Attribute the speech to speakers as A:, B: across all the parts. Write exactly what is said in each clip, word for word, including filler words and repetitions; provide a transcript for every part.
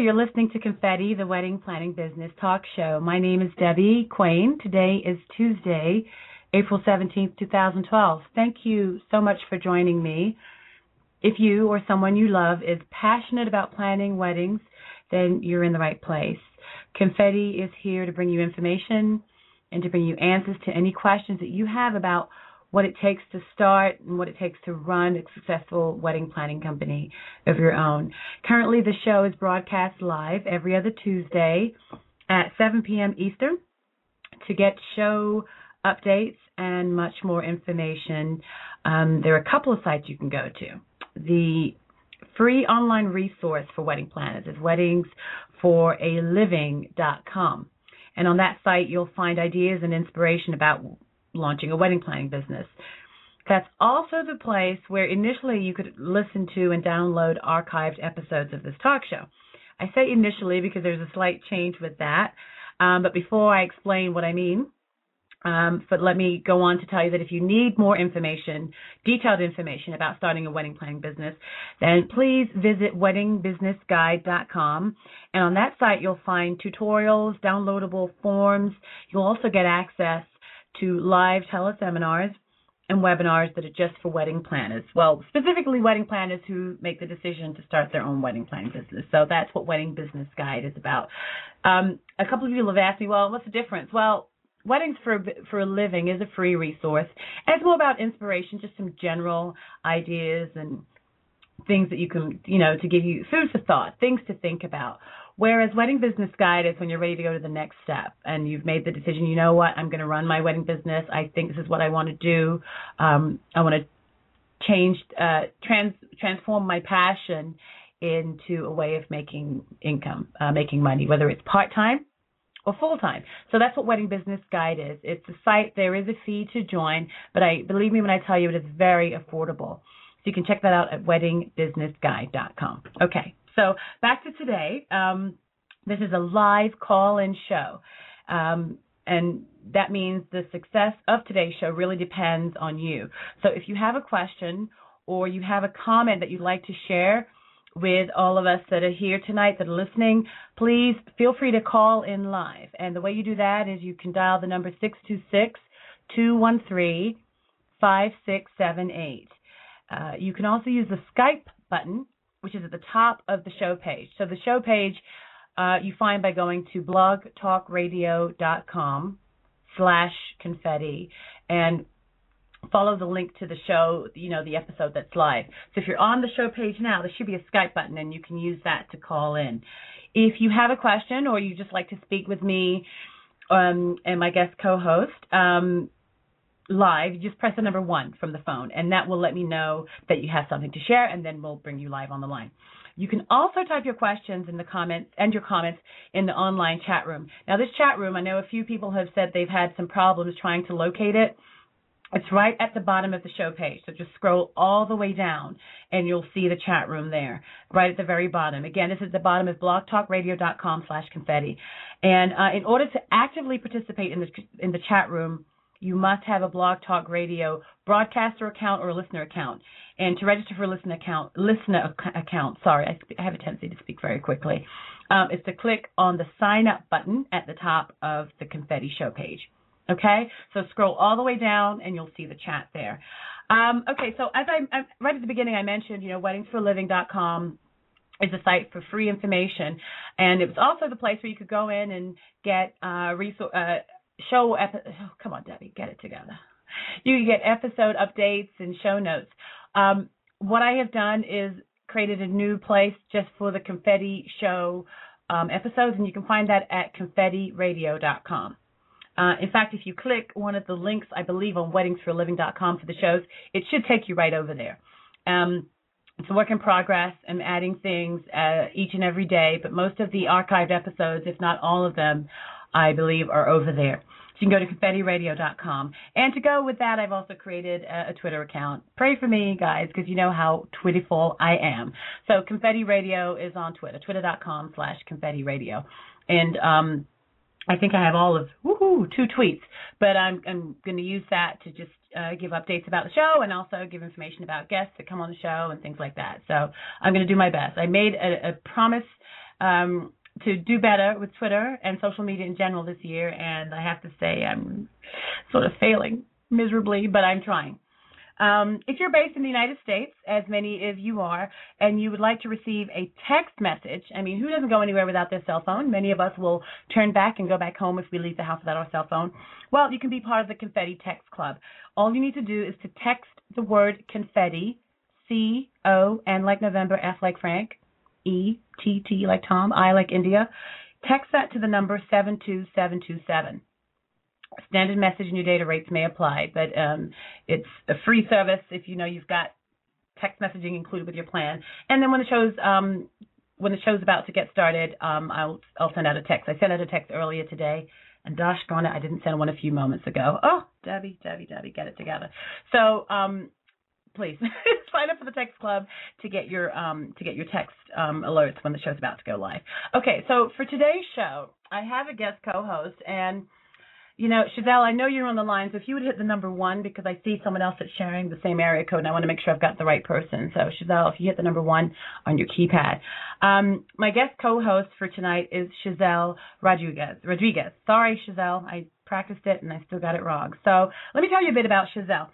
A: you're listening to Confetti, the Wedding Planning Business Talk Show. My name is Debbie Quain. Today is Tuesday, April seventeenth, twenty twelve. Thank you so much for joining me. If you or someone you love is passionate about planning weddings, then you're in the right place. Confetti is here to bring you information and to bring you answers to any questions that you have about what it takes to start and what it takes to run a successful wedding planning company of your own. Currently, the show is broadcast live every other Tuesday at seven p.m. Eastern. To get show updates and much more information, um, there are a couple of sites you can go to. The free online resource for wedding planners is weddings for a living dot com. And on that site, you'll find ideas and inspiration about launching a wedding planning business. That's also the place where initially you could listen to and download archived episodes of this talk show. I say initially because there's a slight change with that. Um, but before I explain what I mean, um, but let me go on to tell you that if you need more information, detailed information about starting a wedding planning business, then please visit wedding business guide dot com. And on that site, you'll find tutorials, downloadable forms. You'll also get access to live teleseminars and webinars that are just for wedding planners. Well, specifically wedding planners who make the decision to start their own wedding planning business. So that's what Wedding Business Guide is about. Um, a couple of people have asked me, well, what's the difference? Well, Weddings for, for a Living is a free resource. And it's more about inspiration, just some general ideas and things that you can, you know, to give you food for thought, things to think about. Whereas Wedding Business Guide is when you're ready to go to the next step and you've made the decision, you know what, I'm going to run my wedding business. I think this is what I want to do. Um, I want to change, uh, trans, transform my passion into a way of making income, uh, making money, whether it's part-time or full-time. So that's what Wedding Business Guide is. It's a site. There is a fee to join, but I believe me when I tell you it is very affordable. So you can check that out at wedding business guide dot com. Okay. So back to today. Um, this is a live call-in show, um, and that means the success of today's show really depends on you. So if you have a question or you have a comment that you'd like to share with all of us that are here tonight that are listening, please feel free to call in live. And the way you do that is you can dial the number six two six, two one three, five six seven eight. Uh, you can also use the Skype button, which is at the top of the show page. So the show page uh, you find by going to blog talk radio dot com slash confetti and follow the link to the show, you know, the episode that's live. So if you're on the show page now, there should be a Skype button, and you can use that to call in. If you have a question or you just like to speak with me um, and my guest co-host, um, live, you just press the number one from the phone, and that will let me know that you have something to share, and then we'll bring you live on the line. You can also type your questions in the comments and your comments in the online chat room. Now, this chat room, I know a few people have said they've had some problems trying to locate it. It's right at the bottom of the show page, so just scroll all the way down, and you'll see the chat room there, right at the very bottom. Again, this is the bottom of blog talk radio dot com slash confetti. And uh, in order to actively participate in the in the chat room, you must have a Blog Talk Radio broadcaster account or a listener account. And to register for a listener account, listener account, sorry, I, I have a tendency to speak very quickly, um, is to click on the sign up button at the top of the Confetti show page. Okay, so scroll all the way down and you'll see the chat there. Um, okay, so as I, I right at the beginning, I mentioned, you know, weddings for a living dot com is a site for free information, and it was also the place where you could go in and get uh, resource. Uh, Show, epi- oh, come on, Debbie, get it together. You get episode updates and show notes. Um, what I have done is created a new place just for the Confetti show um, episodes, and you can find that at confetti radio dot com. Uh, in fact, if you click one of the links, I believe, on weddings for a living dot com for the shows, it should take you right over there. Um, it's a work in progress. I'm adding things uh, each and every day, but most of the archived episodes, if not all of them, I believe, are over there. So you can go to confetti radio dot com. And to go with that, I've also created a, a Twitter account. Pray for me, guys, because you know how Twitterful I am. So Confetti Radio is on Twitter, twitter dot com slash confetti radio. And um, I think I have all of, woohoo, two tweets. But I'm, I'm going to use that to just uh, give updates about the show and also give information about guests that come on the show and things like that. So I'm going to do my best. I made a, a promise um, to do better with Twitter and social media in general this year, and I have to say I'm sort of failing miserably, but I'm trying. Um, if you're based in the United States, as many of you are, and you would like to receive a text message, I mean, who doesn't go anywhere without their cell phone? Many of us will turn back and go back home if we leave the house without our cell phone. Well, you can be part of the Confetti Text Club. All you need to do is to text the word confetti, C O N like November, F like Frank, E T T like Tom, I like India. Text that to the number seven two seven two seven. Standard message and your data rates may apply, but um, it's a free service if you know you've got text messaging included with your plan. And then when the show's um, when the show's about to get started, um, I'll I'll send out a text. I sent out a text earlier today, and gosh darn it, I didn't send one a few moments ago. Oh, Debbie, Debbie, Debbie, get it together. So um, please sign up for the text club to get your um, to get your text um, alerts when the show's about to go live. Okay, so for today's show, I have a guest co-host, and you know, Chazelle, I know you're on the line, so if you would hit the number one, because I see someone else that's sharing the same area code, and I want to make sure I've got the right person. So, Chazelle, if you hit the number one on your keypad. Um, my guest co-host for tonight is Chazelle Rodriguez. Rodriguez. Sorry, Chazelle. I practiced it, and I still got it wrong. So let me tell you a bit about Chazelle.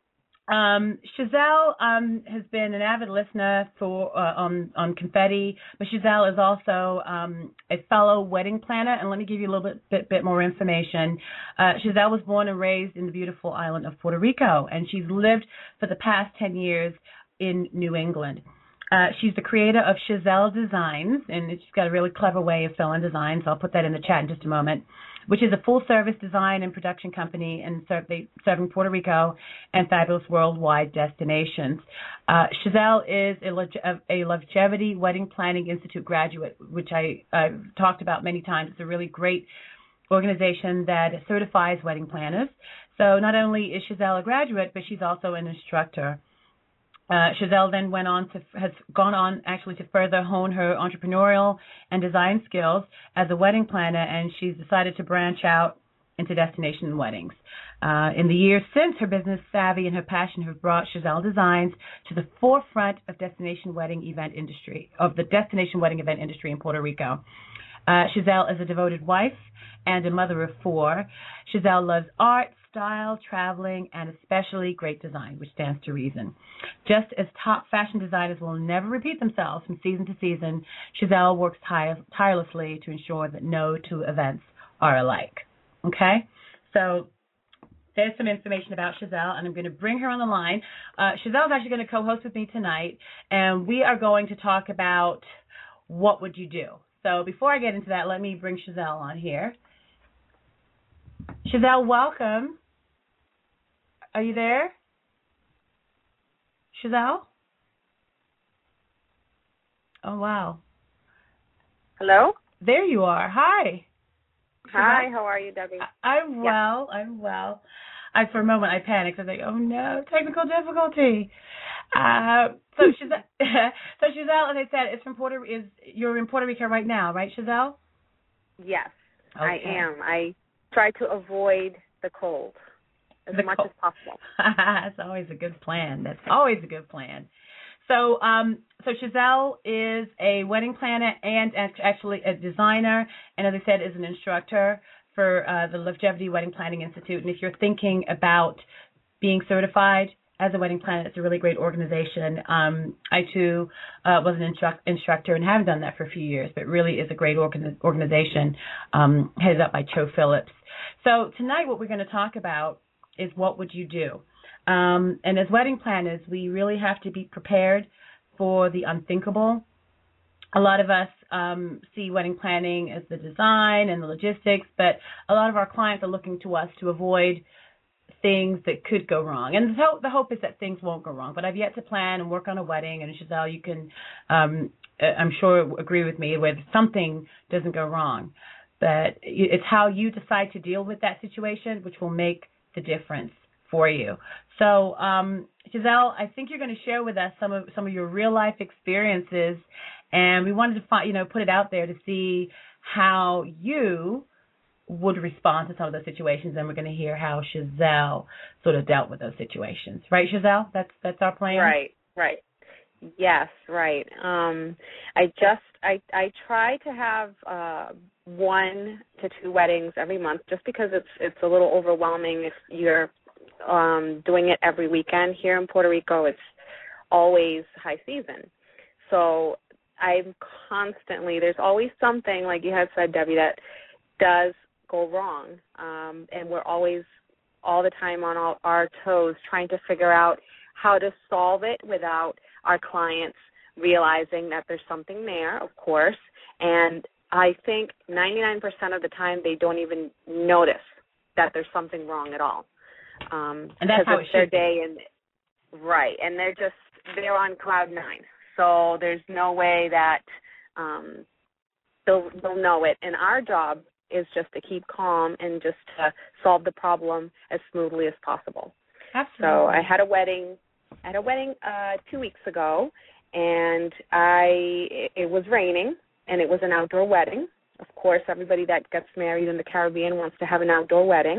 A: Um, Chazelle um, has been an avid listener for uh, on on Confetti, but Chazelle is also um, a fellow wedding planner. And let me give you a little bit bit, bit more information. Uh, Chazelle was born and raised in the beautiful island of Puerto Rico, and she's lived for the past ten years in New England. Uh, she's the creator of Chazelle Designs, and she's got a really clever way of selling designs. I'll put that in the chat in just a moment, which is a full-service design and production company and serve, they, serving Puerto Rico and fabulous worldwide destinations. Uh, Chazelle is a, a Longevity Wedding Planning Institute graduate, which I, I've talked about many times. It's a really great organization that certifies wedding planners. So not only is Chazelle a graduate, but she's also an instructor. Uh, Chazelle then went on to has gone on actually to further hone her entrepreneurial and design skills as a wedding planner, and she's decided to branch out into destination weddings. Uh, in the years since, her business savvy and her passion have brought Chazelle Designs to the forefront of destination wedding event industry of the destination wedding event industry in Puerto Rico. Uh, Chazelle is a devoted wife and a mother of four. Chazelle loves art, style, traveling, and especially great design, which stands to reason. Just as top fashion designers will never repeat themselves from season to season, Chazelle works tire- tirelessly to ensure that no two events are alike. Okay? So there's some information about Chazelle, and I'm going to bring her on the line. Uh, Chazelle is actually going to co-host with me tonight, and we are going to talk about what would you do. So before I get into that, let me bring Chazelle on here. Chazelle, welcome. Are you there? Chazelle? Oh, wow.
B: Hello?
A: There you are. Hi.
B: Hi, Chazelle? How are you, Debbie?
A: I- I'm well. Yeah. I'm well. I, for a moment, I panicked. I was like, oh, no, technical difficulty. Uh, so, Chazelle, so Chazelle, as I said, is from Puerto. Is you're in Puerto Rico right now, right, Chazelle?
B: Yes,
A: okay.
B: I am. I try to avoid the cold as
A: the
B: much
A: cold.
B: as possible.
A: That's always a good plan. That's always a good plan. So, um, so Chazelle is a wedding planner and actually a designer, and as I said, is an instructor for uh, the Longevity Wedding Planning Institute. And if you're thinking about being certified as a wedding planner, it's a really great organization. Um, I, too, uh, was an instru- instructor and haven't done that for a few years, but really is a great organ- organization um, headed up by Cho Phillips. So tonight what we're going to talk about is what would you do? Um, and as wedding planners, we really have to be prepared for the unthinkable. A lot of us um, see wedding planning as the design and the logistics, but a lot of our clients are looking to us to avoid things that could go wrong. And the hope, the hope is that things won't go wrong. But I've yet to plan and work on a wedding, and Chazelle, you can, um, I'm sure, agree with me where something doesn't go wrong. But it's how you decide to deal with that situation which will make the difference for you. So, um, Chazelle, I think you're going to share with us some of some of your real life experiences, and we wanted to find, you know, put it out there to see how you would respond to some of those situations, and we're going to hear how Chazelle sort of dealt with those situations. Right, Chazelle? That's that's our plan.
B: Right, right. Yes, right. Um, I just I I try to have uh, one to two weddings every month, just because it's it's a little overwhelming if you're um, doing it every weekend. Here in Puerto Rico, it's always high season, so I'm constantly there's always something, like you had said, Debbie, that does go wrong, um, and we're always all the time on all our toes trying to figure out how to solve it without our clients realizing that there's something there, of course. And I think ninety-nine percent of the time they don't even notice that there's something wrong at all. Um,
A: and that's how it
B: it's their
A: should be.
B: day, and right, and they're just they're on cloud nine. So there's no way that um, they'll they'll know it. And our job is just to keep calm and just to solve the problem as smoothly as possible.
A: Absolutely.
B: So I had a wedding. I had a wedding uh, two weeks ago, and I it, it was raining, and it was an outdoor wedding. Of course, everybody that gets married in the Caribbean wants to have an outdoor wedding,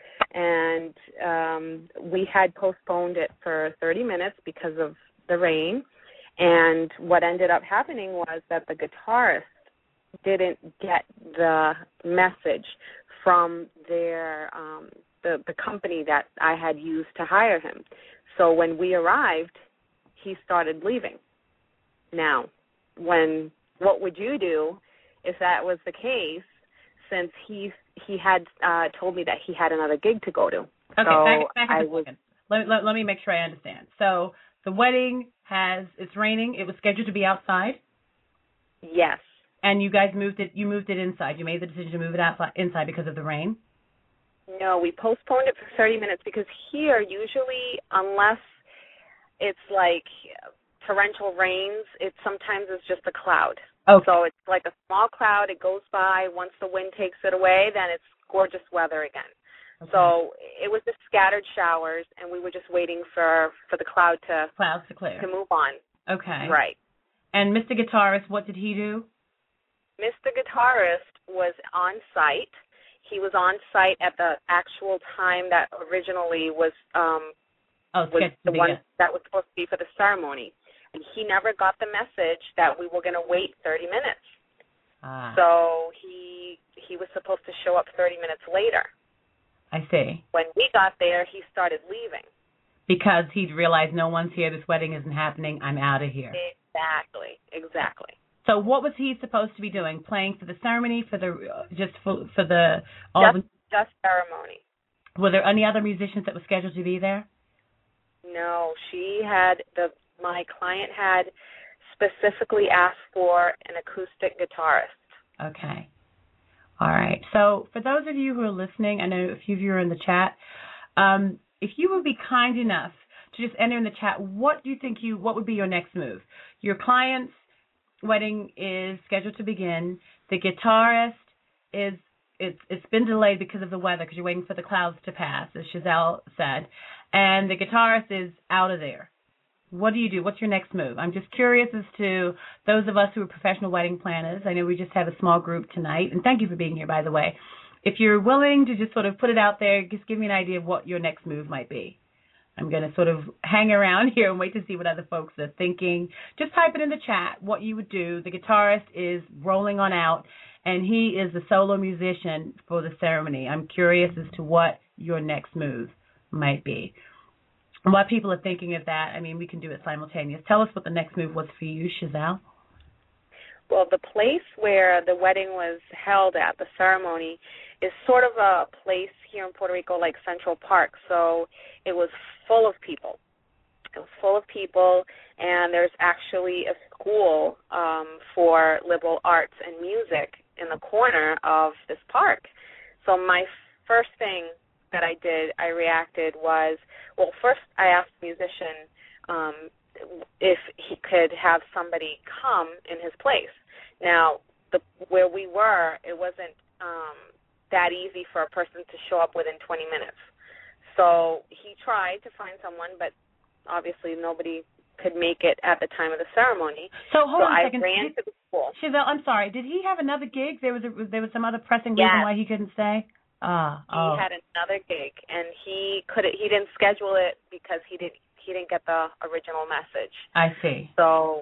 B: and um, we had postponed it for thirty minutes because of the rain. And what ended up happening was that the guitarist didn't get the message from their um, the the company that I had used to hire him. So when we arrived, he started leaving. Now, when what would you do if that was the case? Since he he had uh, told me that he had another gig to go to.
A: Okay,
B: so
A: back, back
B: I
A: a
B: was.
A: second. Let, let, let me make sure I understand. So the wedding has it's raining. It was scheduled to be outside.
B: Yes.
A: And you guys moved it. You moved it inside. You made the decision to move it outside inside because of the rain.
B: No, we postponed it for thirty minutes because here, usually, unless it's like torrential rains, it sometimes is just a cloud.
A: Okay.
B: So it's like a small cloud. It goes by. Once the wind takes it away, then it's gorgeous weather again.
A: Okay.
B: So it was just scattered showers, and we were just waiting for, for the cloud to
A: clouds to clear
B: to move on.
A: Okay.
B: Right.
A: And Mister Guitarist, what did he do?
B: Mister Guitarist was on site. He was on site at the actual time that originally was um,
A: oh,
B: was the
A: be
B: one
A: a...
B: that was supposed to be for the ceremony. And he never got the message that we were going to wait thirty minutes.
A: Ah.
B: So he he was supposed to show up thirty minutes later.
A: I see.
B: When we got there, he started leaving.
A: Because he'd realized no one's here, this wedding isn't happening, I'm out of here.
B: Exactly, exactly.
A: So what was he supposed to be doing? Playing for the ceremony, for the uh, just for for the all
B: just,
A: the,
B: just ceremony.
A: Were there any other musicians that were scheduled to be there?
B: No, she had the my client had specifically asked for an acoustic guitarist.
A: Okay. All right. So for those of you who are listening, I know a few of you are in the chat. Um, if you would be kind enough to just enter in the chat, what do you think you what would be your next move? Your client's wedding is scheduled to begin. The guitarist is it's it's been delayed because of the weather because you're waiting for the clouds to pass, as Chazelle said, and the guitarist is out of there. What do you do? What's your next move? I'm just curious as to those of us who are professional wedding planners. I know we just have a small group tonight, and thank you for being here, by the way. If you're willing to just sort of put it out there, just give me an idea of what your next move might be. I'm going to sort of hang around here and wait to see what other folks are thinking. Just type it in the chat what you would do. The guitarist is rolling on out, and he is the solo musician for the ceremony. I'm curious as to what your next move might be. What people are thinking of that, I mean, we can do it simultaneous. Tell us what the next move was for you, Chazelle.
B: Well, the place where the wedding was held at, the ceremony, is sort of a place here in Puerto Rico like Central Park. So it was full of people. It was full of people, and there's actually a school um, for liberal arts and music in the corner of this park. So my first thing that I did, I reacted was, well, first I asked the musician um, if he could have somebody come in his place. Now, the, where we were, it wasn't um, that easy for a person to show up within twenty minutes. So he tried to find someone, but obviously nobody could make it at the time of the ceremony.
A: So hold
B: so
A: on a
B: I
A: second.
B: ran
A: did,
B: to the school.
A: Chazelle, I'm sorry. Did he have another gig? There was a, there was some other pressing
B: yes.
A: reason why he couldn't stay? Ah,
B: he
A: oh.
B: had another gig, and he couldn't. He didn't schedule it because he didn't. he didn't get the original message.
A: I see.
B: So,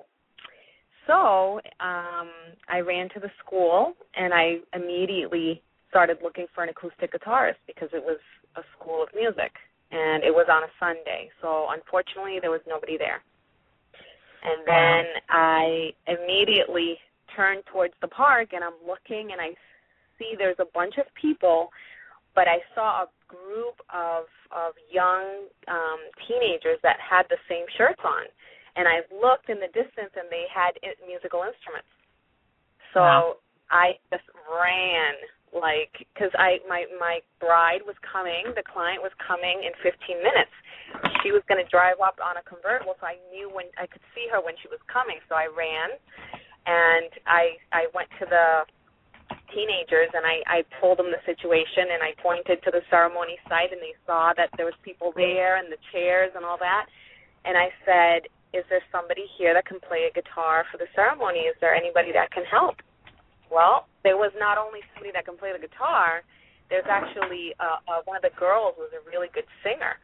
B: so um, I ran to the school, and I immediately started looking for an acoustic guitarist because it was a school of music, and it was on a Sunday. So unfortunately, there was nobody there. And then I immediately turned towards the park, and I'm looking, and I see there's a bunch of people, but I saw a group of of young um, teenagers that had the same shirts on. And I looked in the distance, and they had musical instruments. So wow. I just ran, like, because I my, my bride was coming, the client was coming in fifteen minutes. She was going to drive up on a convertible, so I knew when I could see her when she was coming. So I ran, and I I went to the teenagers, and I, I told them the situation, and I pointed to the ceremony site, and they saw that there was people there and the chairs and all that. And I said, is there somebody here that can play a guitar for the ceremony? Is there anybody that can help? Well, there was not only somebody that can play the guitar, there's actually uh, uh, one of the girls was a really good singer.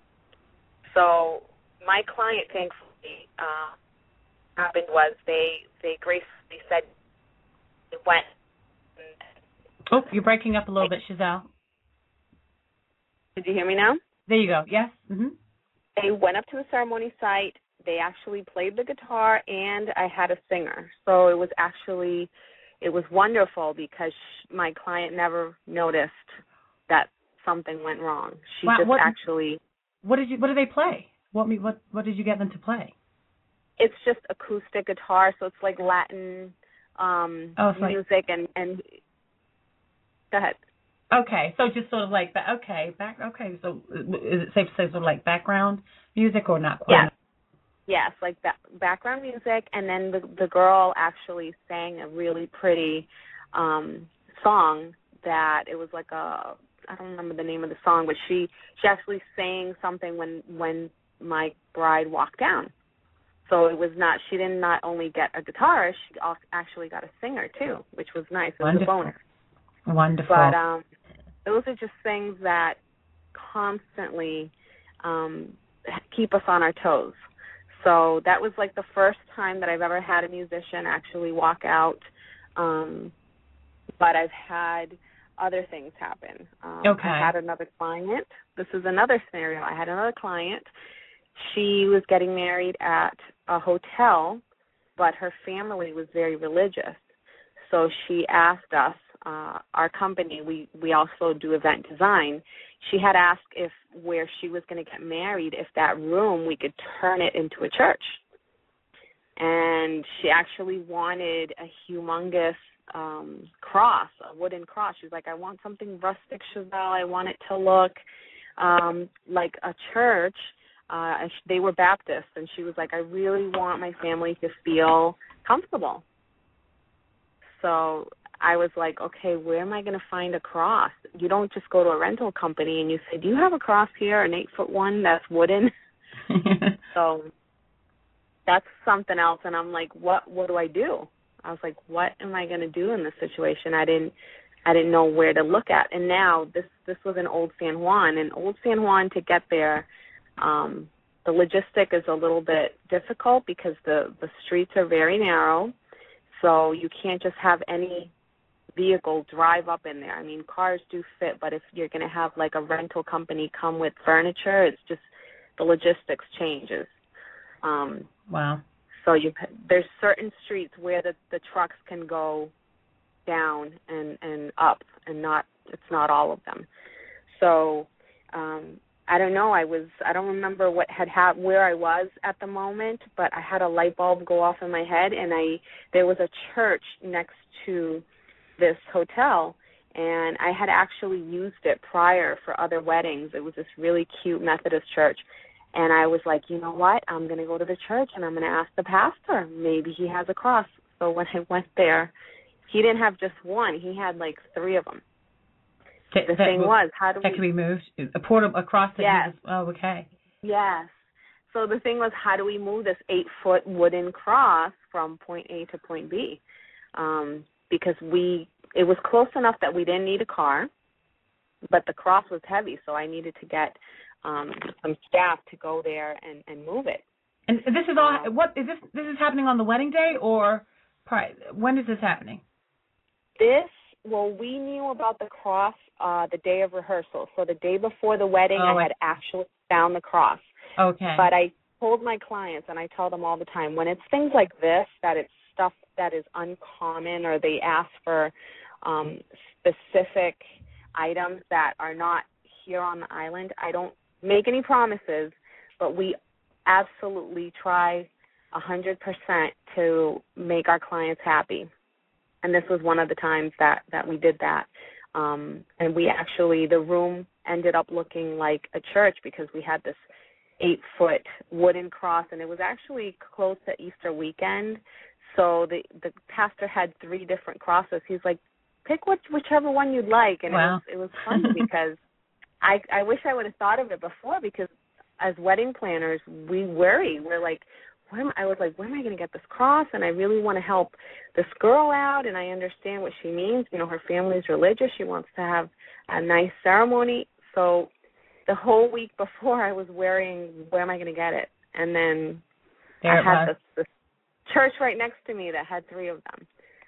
B: So my client, thankfully, uh, happened was they, they gracefully said they went.
A: Oh, you're breaking up a little bit, Chazelle.
B: Did you hear me now?
A: There you go. Yes. Mm-hmm.
B: They went up to the ceremony site. They actually played the guitar, and I had a singer. So it was actually, it was wonderful because my client never noticed that something went wrong. She
A: wow,
B: just
A: what, actually.
B: What
A: did you? What did they play? What me? What? What did you get them to play?
B: It's just acoustic guitar, so it's like Latin um,
A: oh,
B: music
A: like,
B: and and. Go ahead.
A: Okay, so just sort of like that. Okay, back. Okay, so is it safe to say sort of like background music or not quite?
B: Yes, yes, like that background music, and then the the girl actually sang a really pretty um, song that it was like a I don't remember the name of the song, but she she actually sang something when when my bride walked down. So it was not she didn't not only get a guitarist, she actually got a singer too, which was nice. It was
A: Wonderful.
B: a bonus.
A: Wonderful.
B: But um, those are just things that constantly um, keep us on our toes. So that was like the first time that I've ever had a musician actually walk out. Um, but I've had other things happen. Um,
A: okay.
B: I had another client. This is another scenario. I had another client. She was getting married at a hotel, but her family was very religious. So she asked us, Uh, our company, we, we also do event design. She had asked if where she was going to get married, if that room, we could turn it into a church. And she actually wanted a humongous um, cross, a wooden cross. She was like, I want something rustic, Chazelle. I want it to look um, like a church. Uh, they were Baptists, and she was like, I really want my family to feel comfortable. So I was like, okay, where am I going to find a cross? You don't just go to a rental company and you say, do you have a cross here, an eight-foot one that's wooden? So that's something else. And I'm like, what What do I do? I was like, what am I going to do in this situation? I didn't I didn't know where to look at. And now this, this was in Old San Juan. And Old San Juan, to get there, um, the logistic is a little bit difficult because the, the streets are very narrow. So you can't just have any vehicle drive up in there. I mean, cars do fit, but if you're going to have like a rental company come with furniture, it's just the logistics changes. Um,
A: wow.
B: So you there's certain streets where the, the trucks can go down and, and up, and not it's not all of them. So um, I don't know. I was I don't remember what had happened, where I was at the moment, but I had a light bulb go off in my head, and I there was a church next to this hotel, and I had actually used it prior for other weddings. It was this really cute Methodist church, and I was like, you know what, I'm going to go to the church and I'm going to ask the pastor. Maybe he has a cross. So when I went there, he didn't have just one. He had like three of them.
A: That,
B: the
A: that
B: thing was, how do
A: that
B: we...
A: can be moved? A portable, across the...
B: Yes.
A: Oh, okay.
B: Yes. So the thing was, how do we move this eight-foot wooden cross from point A to point B? Um, because we, it was close enough that we didn't need a car, but the cross was heavy, so I needed to get um, some staff to go there and, and move it.
A: And this is all. Um, what is this? This is happening on the wedding day, or when is this happening?
B: This. Well, we knew about the cross uh, the day of rehearsal. So the day before the wedding, oh, I had actually found the cross.
A: Okay.
B: But I told my clients, and I tell them all the time, when it's things like this, that it's stuff that is uncommon, or they ask for um, specific items that are not here on the island, I don't make any promises, but we absolutely try one hundred percent to make our clients happy. And this was one of the times that, that we did that. Um, and we actually, the room ended up looking like a church because we had this eight-foot wooden cross, and it was actually close to Easter weekend. So the, the pastor had three different crosses. He's like, pick which, whichever one you'd like. And
A: wow.
B: it was, it was funny because I, I wish I would have thought of it before, because as wedding planners, we worry. We're like, Where am I, I was like, where am I going to get this cross? And I really want to help this girl out, and I understand what she means. You know, her family's religious. She wants to have a nice ceremony. So the whole week before, I was worrying, where am I going to get it? And then
A: there
B: I had this, this church right next to me that had three of them.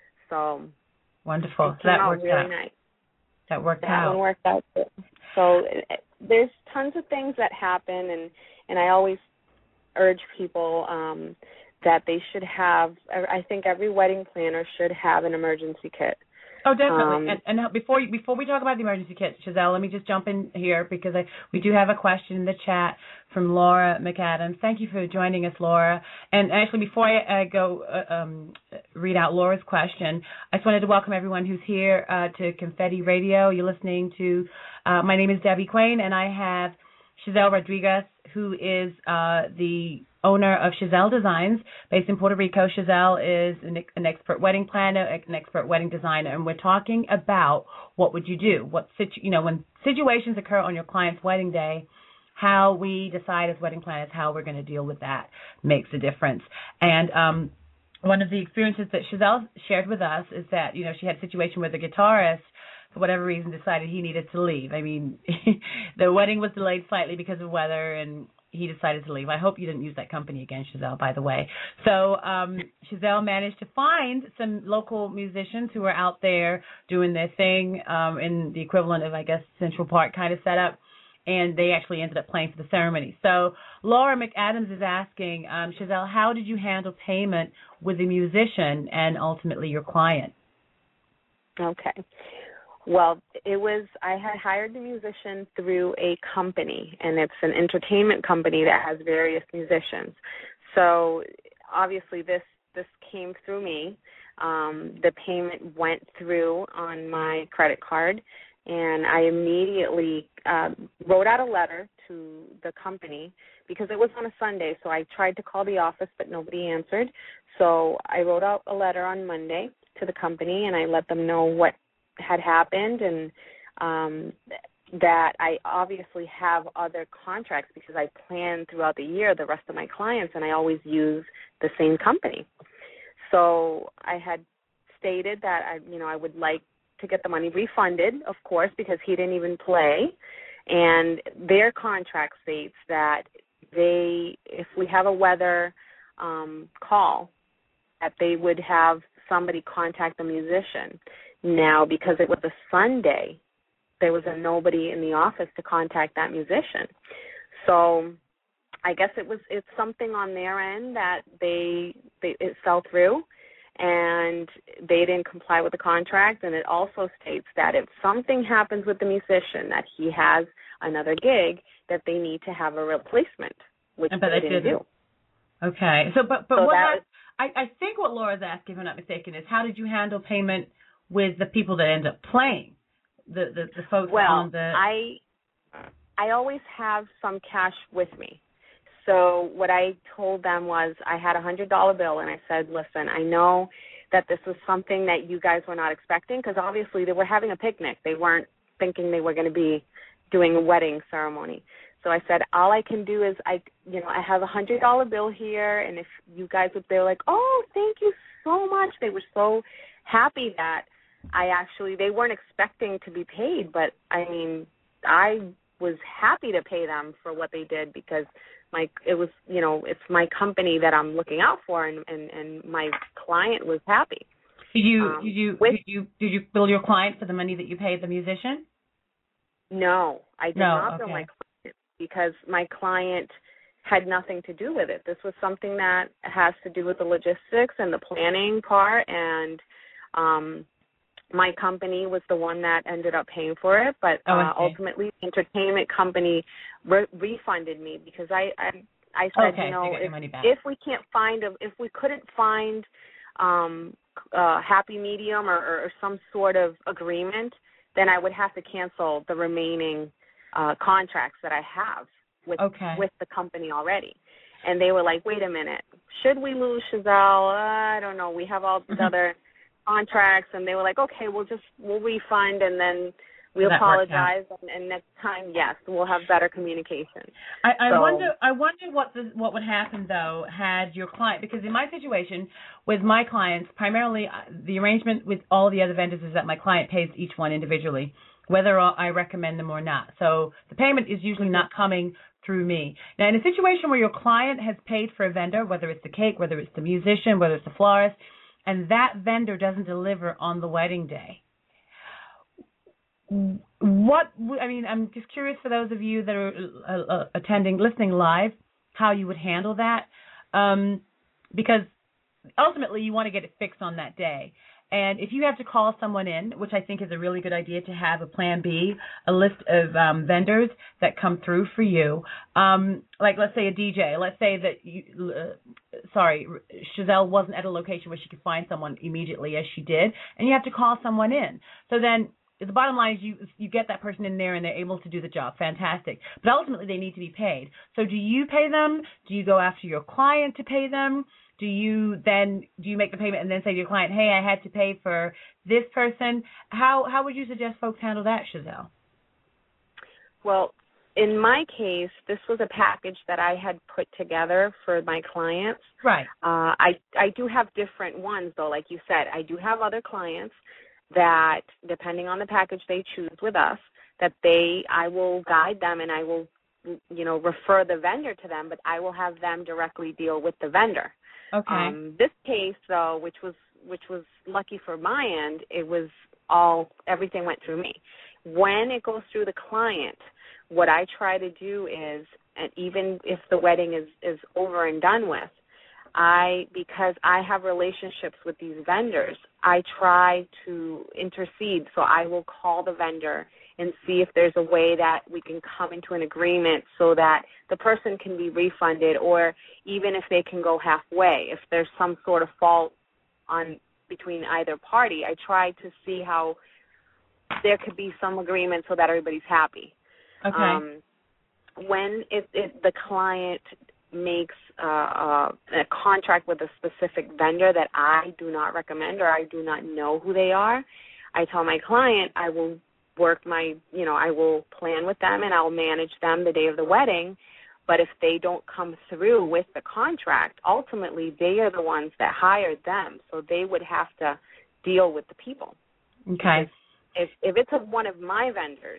B: So
A: wonderful.
B: It came
A: that
B: out
A: worked
B: really
A: out.
B: nice.
A: That worked
B: that
A: out.
B: That one worked out too. So it, there's tons of things that happen, and, and I always urge people um, that they should have, I think every wedding planner should have an emergency kit.
A: Oh, definitely.
B: Um,
A: and, and before you, before we talk about the emergency kit, Chazelle, let me just jump in here because I, we do have a question in the chat from Laura McAdams. Thank you for joining us, Laura. And actually, before I, I go uh, um, read out Laura's question, I just wanted to welcome everyone who's here uh, to Confetti Radio. You're listening to, uh, my name is Debbie Quain, and I have Chazelle Rodriguez, who is uh, the owner of Chazelle Designs, based in Puerto Rico. Chazelle is an, an expert wedding planner, an expert wedding designer, and we're talking about what would you do? What situ- you know, when situations occur on your client's wedding day, how we decide as wedding planners how we're going to deal with that makes a difference. And um, one of the experiences that Chazelle shared with us is that, you know, she had a situation where the guitarist, for whatever reason, decided he needed to leave. I mean, the wedding was delayed slightly because of weather, and he decided to leave. I hope you didn't use that company again, Chazelle, by the way. So um, Chazelle managed to find some local musicians who were out there doing their thing um, in the equivalent of, I guess, Central Park kind of setup, and they actually ended up playing for the ceremony. So Laura McAdams is asking, um, Chazelle, how did you handle payment with the musician and ultimately your client?
B: Okay. Well, it was, I had hired the musician through a company, and it's an entertainment company that has various musicians. So obviously this, this came through me. Um, the payment went through on my credit card, and I immediately uh, wrote out a letter to the company because it was on a Sunday, so I tried to call the office, but nobody answered. So I wrote out a letter on Monday to the company, and I let them know what had happened, and um, that I obviously have other contracts because I plan throughout the year the rest of my clients, and I always use the same company. So I had stated that I, you know, I would like to get the money refunded, of course, because he didn't even play, and their contract states that they, if we have a weather um, call, that they would have somebody contact the musician. Now, because it was a Sunday, there was a nobody in the office to contact that musician. So I guess it was it's something on their end that they, they it fell through, and they didn't comply with the contract. And it also states that if something happens with the musician, that he has another gig, that they need to have a replacement, which
A: but
B: they didn't, didn't do.
A: Okay. So, but but
B: so
A: what
B: that
A: I, I think what Laura's asking, if I'm not mistaken, is how did you handle payment with the people that end up playing, the the, the folks
B: well,
A: on the...
B: I I always have some cash with me. So what I told them was I had a one hundred dollar bill, and I said, listen, I know that this was something that you guys were not expecting, because obviously they were having a picnic. They weren't thinking they were going to be doing a wedding ceremony. So I said, all I can do is, I, you know, I have a one hundred dollar bill here, and if you guys would, they were like, oh, thank you so much. They were so happy that I actually, they weren't expecting to be paid, but I mean, I was happy to pay them for what they did because my it was you know it's my company that I'm looking out for, and, and, and my client was happy.
A: Did you
B: um,
A: did you
B: with,
A: did you did you bill your client for the money that you paid the musician?
B: No, I did
A: no,
B: not bill
A: okay.
B: my client because my client had nothing to do with it. This was something that has to do with the logistics and the planning part, and um, my company was the one that ended up paying for it, but
A: oh,
B: uh, ultimately the entertainment company re- refunded me because I I, I said,
A: okay,
B: you know,
A: so you
B: if, if we can't find, a, if we couldn't find um, a happy medium or, or, or some sort of agreement, then I would have to cancel the remaining uh, contracts that I have with
A: okay.
B: with the company already. And they were like, wait a minute, should we lose Chazelle? Uh, I don't know. We have all these
A: Mm-hmm.
B: other contracts. And they were like, okay, we'll just, we'll refund and then we'll
A: that
B: apologize. And, and next time, yes, we'll have better communication.
A: I, I
B: so,
A: wonder I wonder what the, what would happen, though, had your client, because in my situation with my clients, primarily uh, the arrangement with all the other vendors is that my client pays each one individually, whether I recommend them or not. So the payment is usually not coming through me. Now, in a situation where your client has paid for a vendor, whether it's the cake, whether it's the musician, whether it's the florist, and that vendor doesn't deliver on the wedding day, what, I mean, I'm just curious for those of you that are uh, uh, attending, listening live, how you would handle that, um, because ultimately you want to get it fixed on that day. And if you have to call someone in, which I think is a really good idea to have a plan B, a list of um, vendors that come through for you, um, like let's say a D J. Let's say that, you, uh, sorry, Chazelle wasn't at a location where she could find someone immediately as she did, and you have to call someone in. So then the bottom line is you you get that person in there and they're able to do the job. Fantastic. But ultimately they need to be paid. So do you pay them? Do you go after your client to pay them? Do you then, do you make the payment and then say to your client, hey, I had to pay for this person? How how would you suggest folks handle that, Chazelle?
B: Well, in my case, this was a package that I had put together for my clients.
A: Right.
B: Uh, I, I do have different ones, though, like you said. I do have other clients that, depending on the package they choose with us, that they, I will guide them and I will, you know, refer the vendor to them, but I will have them directly deal with the vendor.
A: Okay.
B: Um, this case, though, which was which was lucky for my end, it was all, everything went through me. When it goes through the client, what I try to do is, and even if the wedding is, is over and done with, I, because I have relationships with these vendors, I try to intercede. So I will call the vendor and see if there's a way that we can come into an agreement so that the person can be refunded, or even if they can go halfway. If there's some sort of fault on between either party, I try to see how there could be some agreement so that everybody's happy.
A: Okay.
B: Um, when it, it, the client makes uh, uh, a contract with a specific vendor that I do not recommend or I do not know who they are, I tell my client I will work my, you know, I will plan with them and I'll manage them the day of the wedding. But if they don't come through with the contract, ultimately they are the ones that hired them, so they would have to deal with the people.
A: Okay.
B: If if it's a, one of my vendors,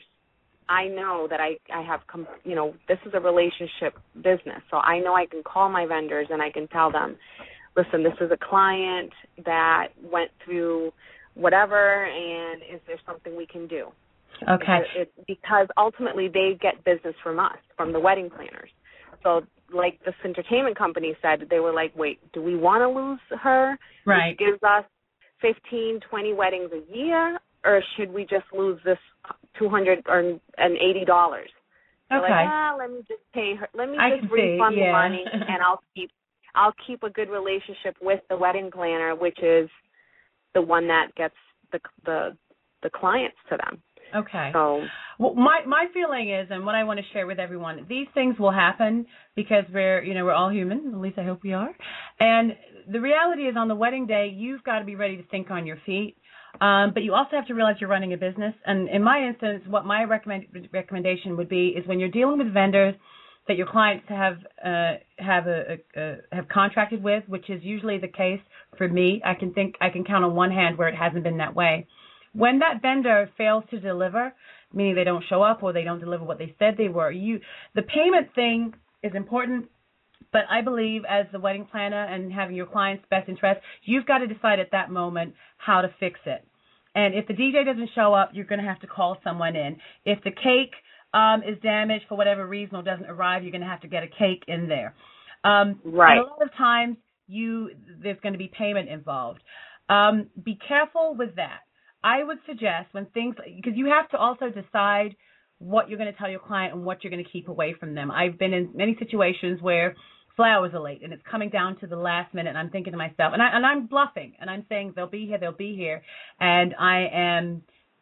B: I know that I, I have, com- you know, this is a relationship business, so I know I can call my vendors and I can tell them, listen, this is a client that went through whatever, and is there something we can do?
A: Okay.
B: It, it, because ultimately they get business from us, from the wedding planners. So like this entertainment company said, they were like, wait, do we want to lose her?
A: Right.
B: Which gives us fifteen, twenty weddings a year, or should we just lose this two hundred eighty dollars? They're
A: Okay.
B: like, ah, let me just pay her. Let me
A: I
B: just
A: can
B: refund
A: see, yeah.
B: the money, and I'll keep, I'll keep a good relationship with the wedding planner, which is the one that gets the the, the clients to them.
A: Okay.
B: So,
A: well, my my feeling is, and what I want to share with everyone, these things will happen because we're, you know, we're all human. At least I hope we are. And the reality is, on the wedding day, you've got to be ready to think on your feet. Um, but you also have to realize you're running a business. And in my instance, what my recommend, recommendation would be is when you're dealing with vendors that your clients have uh, have a, a, a have contracted with, which is usually the case for me. I can think I can count on one hand where it hasn't been that way. When that vendor fails to deliver, meaning they don't show up or they don't deliver what they said they were. You, the payment thing is important, but I believe as the wedding planner and having your client's best interest, you've got to decide at that moment how to fix it. And if the D J doesn't show up, you're going to have to call someone in. If the cake um, is damaged for whatever reason or doesn't arrive, you're going to have to get a cake in there. Um,
B: right.
A: And a lot of times, you there's going to be payment involved. Um, be careful with that. I would suggest when things, because you have to also decide what you're going to tell your client and what you're going to keep away from them. I've been in many situations where flowers are late and it's coming down to the last minute, and I'm thinking to myself, and, I, and I'm bluffing, and I'm saying they'll be here, they'll be here, and I am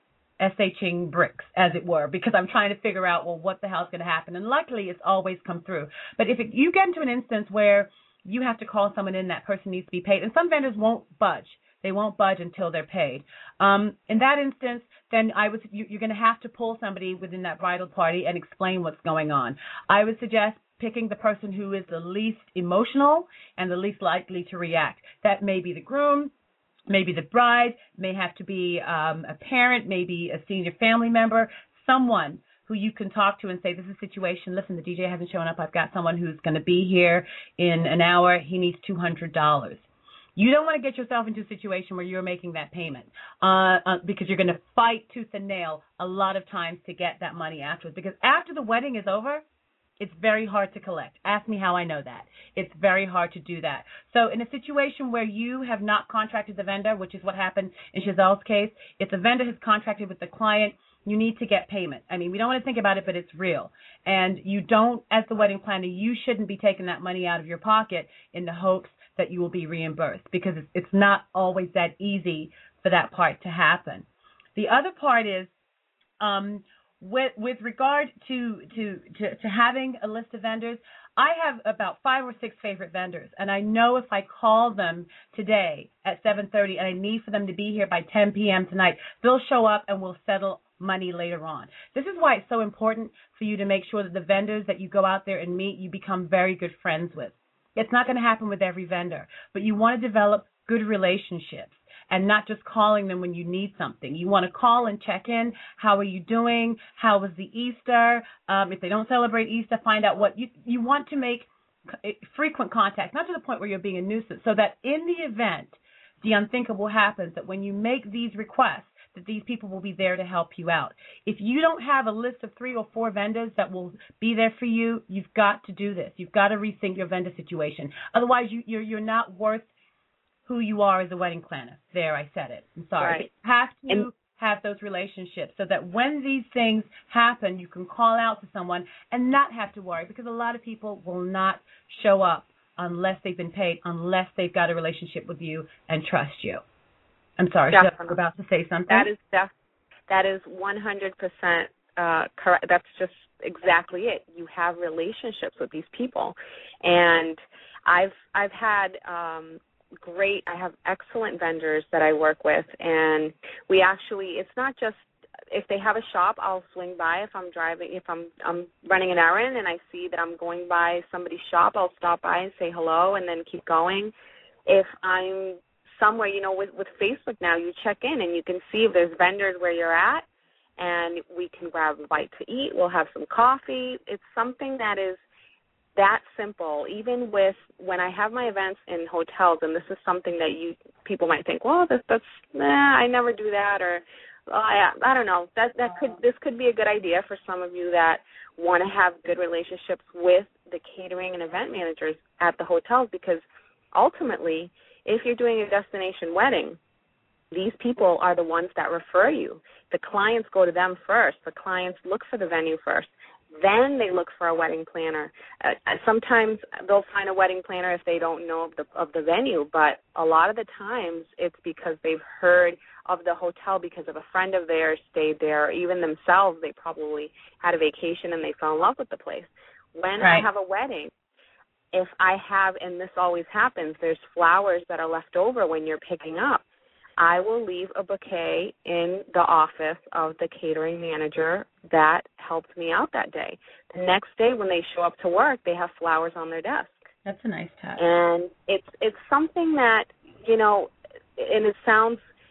A: SHing bricks, as it were, because I'm trying to figure out, well, what the hell's going to happen? And luckily, it's always come through. But if it, you get into an instance where you have to call someone in, that person needs to be paid, and some vendors won't budge. They won't budge until they're paid. Um, in that instance, then I would, you, you're going to have to pull somebody within that bridal party and explain what's going on. I would suggest picking the person who is the least emotional and the least likely to react. That may be the groom, maybe the bride, may have to be um, a parent, maybe a senior family member, someone who you can talk to and say, this is a situation, listen, the D J hasn't shown up, I've got someone who's going to be here in an hour, he needs two hundred dollars. You don't want to get yourself into a situation where you're making that payment uh, uh, because you're going to fight tooth and nail a lot of times to get that money afterwards. Because after the wedding is over, it's very hard to collect. Ask me how I know that. It's very hard to do that. So in a situation where you have not contracted the vendor, which is what happened in Chazelle's case, if the vendor has contracted with the client, you need to get payment. I mean, we don't want to think about it, but it's real. And you don't, as the wedding planner, you shouldn't be taking that money out of your pocket in the hopes that you will be reimbursed, because it's not always that easy for that part to happen. The other part is um, with, with regard to, to, to, to having a list of vendors, I have about five or six favorite vendors, and I know if I call them today at seven thirty and I need for them to be here by ten p.m. tonight, they'll show up and we'll settle money later on. This is why it's so important for you to make sure that the vendors that you go out there and meet, you become very good friends with. It's not going to happen with every vendor, but you want to develop good relationships and not just calling them when you need something. You want to call and check in. How are you doing? How was the Easter? Um, if they don't celebrate Easter, find out what you, you want to make frequent contact, not to the point where you're being a nuisance, so that in the event the unthinkable happens, that when you make these requests, that these people will be there to help you out. If you don't have a list of three or four vendors that will be there for you, you've got to do this. You've got to rethink your vendor situation. Otherwise, you, you're, you're not worth who you are as a wedding planner. There, I said it. I'm sorry.
B: Right.
A: You have to
B: and-
A: have those relationships so that when these things happen, you can call out to someone and not have to worry, because a lot of people will not show up unless they've been paid, unless they've got a relationship with you and trust you. I'm sorry, Jeff, I'm about to say something.
B: That is def- that is one hundred percent uh, correct. That's just exactly it. You have relationships with these people, and I've I've had um, great. I have excellent vendors that I work with, and we actually. It's not just if they have a shop, I'll swing by. If I'm driving, if I'm I'm running an errand and I see that I'm going by somebody's shop, I'll stop by and say hello, and then keep going. If I'm somewhere, you know, with, with Facebook now, you check in and you can see if there's vendors where you're at, and we can grab a bite to eat. We'll have some coffee. It's something that is that simple. Even with when I have my events in hotels, and this is something that you people might think, well, this, that's nah, I never do that, or oh, I, I don't know. That that could this could be a good idea for some of you that want to have good relationships with the catering and event managers at the hotels, because ultimately, if you're doing a destination wedding, these people are the ones that refer you. The clients go to them first. The clients look for the venue first. Then they look for a wedding planner. Uh, sometimes they'll find a wedding planner if they don't know of the, of the venue, but a lot of the times it's because they've heard of the hotel because of a friend of theirs stayed there, or even themselves, they probably had a vacation and they fell in love with the place. When
A: right.
B: I have a wedding, if I have, and this always happens, there's flowers that are left over when you're picking up, I will leave a bouquet in the office of the catering manager that helped me out that day. The next day when they show up to work, they have flowers on their desk.
A: That's a nice touch.
B: And it's it's something that, you know, and it sounds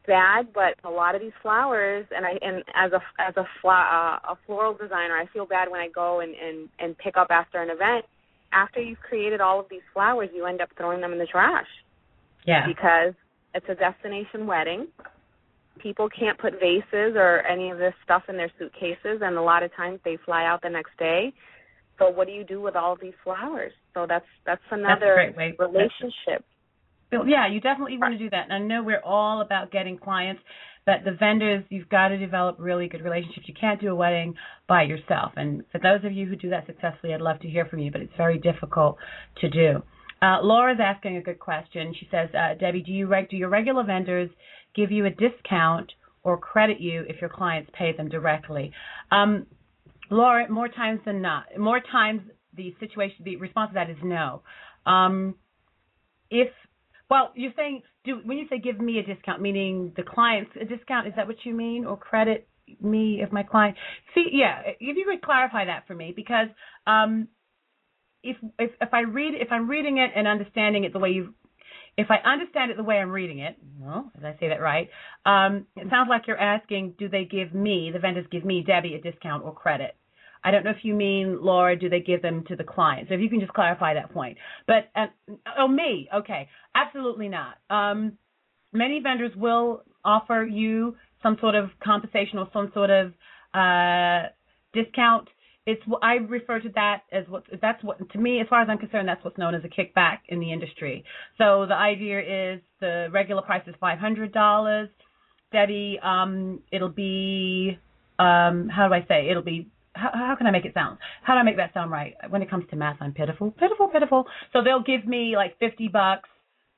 B: bad, but a lot of these flowers, and I and as a as a, fla- uh, a floral designer, I feel bad when I go and, and, and pick up after an event. After you've created all of these flowers, you end up throwing them in the trash.
A: Yeah.
B: Because it's a destination wedding. People can't put vases or any of this stuff in their suitcases, and a lot of times they fly out the next day. So what do you do with all of these flowers? So that's that's another
A: that's a great way.
B: relationship.
A: That's, yeah, you definitely want to do that. And I know we're all about getting clients, but the vendors, you've got to develop really good relationships. You can't do a wedding by yourself. And for those of you who do that successfully, I'd love to hear from you, but it's very difficult to do. Uh, Laura's asking a good question. She says, uh, Debbie, do you reg- do your regular vendors give you a discount or credit you if your clients pay them directly? Um, Laura, more times than not. More times the situation, the response to that is no. Um, if, well, you're saying, do when you say give me a discount, meaning the client's a discount, is that what you mean? Or credit me if my client? See, yeah, if you could clarify that for me, because um, if, if if I read, if I'm reading it and understanding it the way you, if I understand it the way I'm reading it, well, did I say that right? Um, it sounds like you're asking, do they give me, the vendors give me, Debbie, a discount or credit? I don't know if you mean, Laura, do they give them to the client? So if you can just clarify that point. But, uh, oh, me, okay, absolutely not. Um, many vendors will offer you some sort of compensation or some sort of uh, discount. It's I refer to that as what that's what to me, as far as I'm concerned, that's what's known as a kickback in the industry. So the idea is the regular price is five hundred dollars. Debbie, um, it'll be um, how do I say? It'll be how, how can I make it sound? How do I make that sound right? When it comes to math, I'm pitiful, pitiful, pitiful. So they'll give me like fifty bucks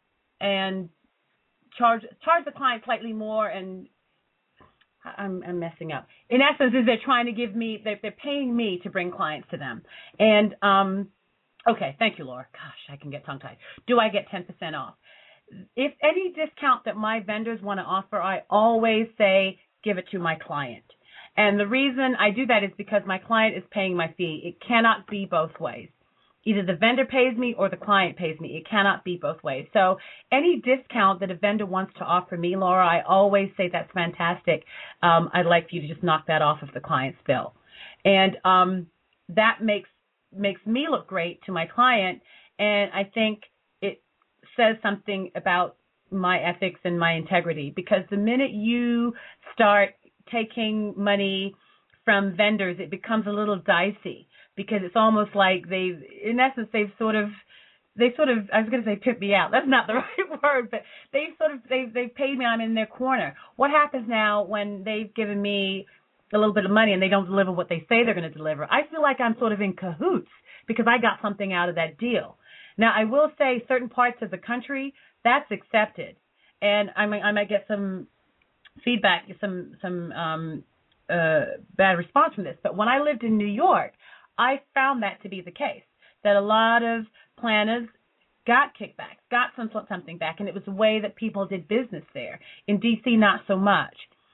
A: and charge charge the client slightly more and. I'm, I'm messing up. In essence, is they're trying to give me, they're, they're paying me to bring clients to them. And, um, okay, thank you, Laura. Gosh, I can get tongue-tied. Do I get ten percent off? If any discount that my vendors want to offer, I always say give it to my client. And the reason I do that is because my client is paying my fee. It cannot be both ways. Either the vendor pays me or the client pays me. It cannot be both ways. So any discount that a vendor wants to offer me, Laura, I always say that's fantastic. Um, I'd like for you to just knock that off of the client's bill. And um, that makes makes me look great to my client, and I think it says something about my ethics and my integrity, because the minute you start taking money from vendors, it becomes a little dicey. Because it's almost like they've, in essence, they've sort of, they sort of, I was going to say pimp me out. That's not the right word, but they sort of, they they've paid me, I'm in their corner. What happens now when they've given me a little bit of money and they don't deliver what they say they're going to deliver? I feel like I'm sort of in cahoots because I got something out of that deal. Now, I will say certain parts of the country, that's accepted. And I might, I might get some feedback, some, some um, uh, bad response from this. But when I lived in New York, I found that to be the case, that a lot of planners got kickbacks, got some something back, and it was the way that people did business there. In D C, not so much.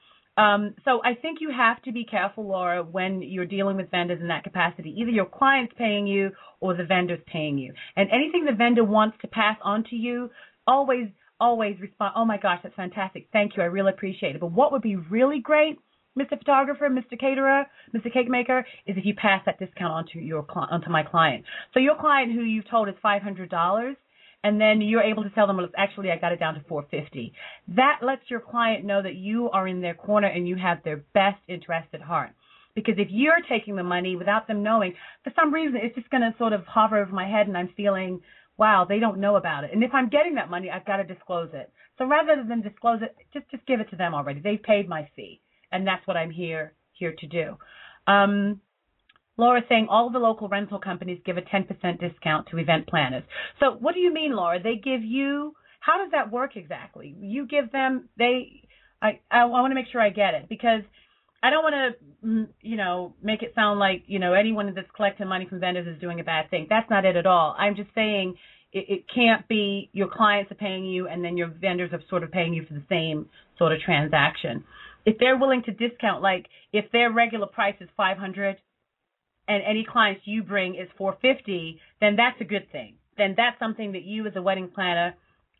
A: Um, so I think you have to be careful, Laura, when you're dealing with vendors in that capacity. Either your client's paying you or the vendor's paying you. And anything the vendor wants to pass on to you, always, always respond, oh, my gosh, that's fantastic. Thank you. I really appreciate it. But what would be really great, Mister Photographer, Mister Caterer, Mister Cake Maker, is if you pass that discount onto your onto my client. So your client who you've told is five hundred dollars, and then you're able to tell them, well, actually, I got it down to four hundred fifty dollars. That lets your client know that you are in their corner and you have their best interest at heart. Because if you're taking the money without them knowing, for some reason, it's just going to sort of hover over my head, and I'm feeling, wow, they don't know about it. And if I'm getting that money, I've got to disclose it. So rather than disclose it, just, just give it to them already. They've paid my fee. And that's what I'm here here to do. Um, Laura's saying all of the local rental companies give a ten percent discount to event planners. So what do you mean, Laura? They give you, how does that work exactly? You give them, they, I, I, I want to make sure I get it, because I don't want to, you know, make it sound like, you know, anyone that's collecting money from vendors is doing a bad thing. That's not it at all. I'm just saying it, it can't be your clients are paying you and then your vendors are sort of paying you for the same sort of transaction. If they're willing to discount, like if their regular price is five hundred dollars and any clients you bring is four hundred fifty dollars, then that's a good thing. Then that's something that you as a wedding planner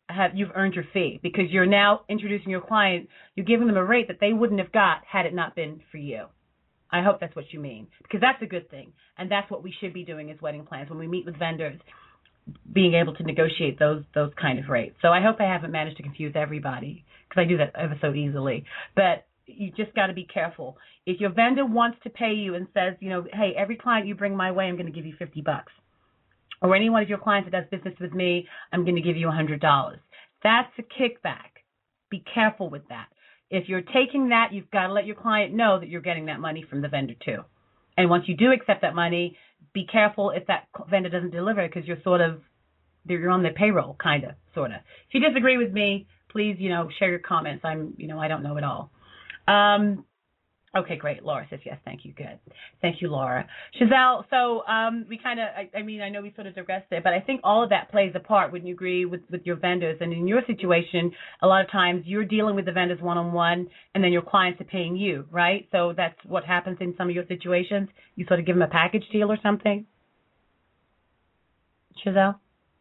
A: have you've earned your fee because you're now introducing your client. You're giving them a rate that they wouldn't have got had it not been for you. I hope that's what you mean, because that's a good thing, and that's what we should be doing as wedding planners when we meet with vendors, being able to negotiate those those kind of rates. So I hope I haven't managed to confuse everybody, because I do that ever so easily. But you just got to be careful. If your vendor wants to pay you and says, you know, hey, every client you bring my way, I'm going to give you fifty bucks, or any one of your clients that does business with me, I'm going to give you one hundred dollars. That's a kickback. Be careful with that. If you're taking that, you've got to let your client know that you're getting that money from the vendor too. And once you do accept that money, be careful if that vendor doesn't deliver, because you're sort of, you're on their payroll, kind of, sort of. If you disagree with me, please, you know, share your comments. I'm, you know, I don't know it all. Um, okay, great. Laura says yes. Thank you. Good. Thank you, Laura. Chazelle, so um, we kind of, I, I mean, I know we sort of digressed there, but I think all of that plays a part. Wouldn't you agree with, with your vendors? And in your situation, a lot of times you're dealing with the vendors one-on-one, and then your clients are paying you, right? So that's what happens in some of your situations. You sort of give them a package deal or something. Chazelle?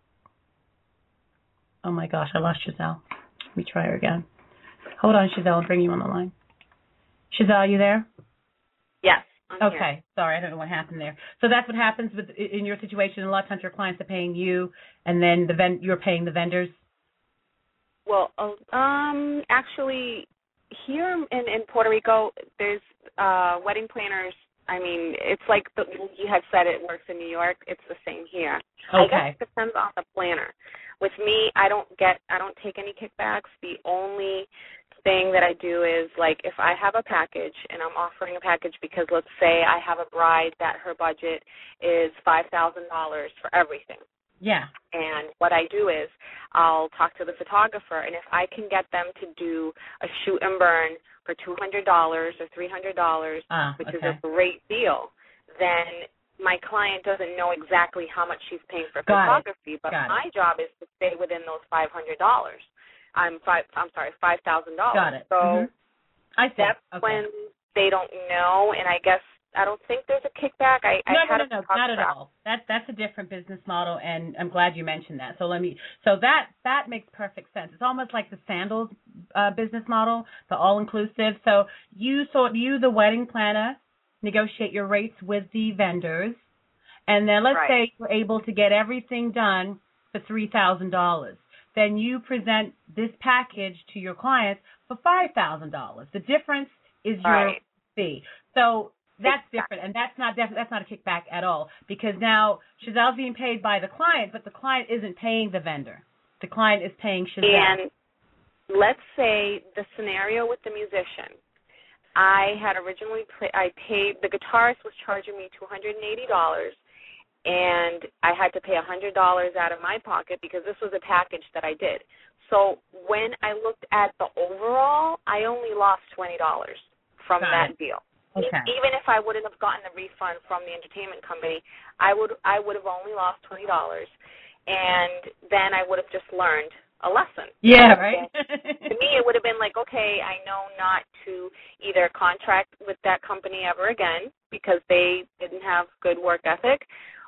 A: Oh, my gosh, I lost Chazelle. Let me try her again. Hold on, Chazelle. I'll bring you on the line. Chazelle, are you there?
B: Yes. I'm
A: okay.
B: Here.
A: Sorry, I don't know what happened there. So that's what happens with in your situation. A lot of times your clients are paying you, and then the ven- you're paying the vendors.
B: Well, um, actually, here in, in Puerto Rico, there's uh, wedding planners. I mean, it's like the, you had said it works in New York. It's the same here.
A: Okay.
B: I guess it depends on the planner. With me, I don't get, I don't take any kickbacks. The only thing that I do is, like, if I have a package and I'm offering a package because, let's say, I have a bride that her budget is five thousand dollars for everything.
A: Yeah.
B: And what I do is I'll talk to the photographer, and if I can get them to do a shoot and burn for two hundred dollars or three hundred dollars,
A: ah,
B: which
A: okay.
B: is a great deal, then my client doesn't know exactly how much she's paying for
A: Got
B: photography,
A: it.
B: but
A: Got
B: my
A: it.
B: job is to stay within those five hundred dollars. I'm five. I'm sorry, five thousand dollars.
A: Got it.
B: So
A: mm-hmm. I see.
B: that's
A: okay.
B: when they don't know, and I guess I don't think there's a kickback. I,
A: no,
B: I had
A: no, no, no, not at all. That that's a different business model, and I'm glad you mentioned that. So let me. So that that makes perfect sense. It's almost like the sandals uh, business model, the all-inclusive. So you sort you the wedding planner negotiate your rates with the vendors, and then let's
B: right.
A: say you're able to get everything done for three thousand dollars. Then you present this package to your clients for five thousand dollars. The difference is your
B: right.
A: fee. So that's different, and that's not def- that's not a kickback at all, because now Chazelle's being paid by the client, but the client isn't paying the vendor. The client is paying Chazelle.
B: And let's say the scenario with the musician. I had originally play, I paid the guitarist was charging me two hundred eighty dollars. And I had to pay one hundred dollars out of my pocket because this was a package that I did. So when I looked at the overall, I only lost twenty dollars from
A: Got
B: that
A: it.
B: deal.
A: Okay.
B: Even if I wouldn't have gotten the refund from the entertainment company, I would I would have only lost twenty dollars, and then I would have just learned a lesson.
A: Yeah, right.
B: To me, it would have been like, okay, I know not to either contract with that company ever again because they didn't have good work ethic,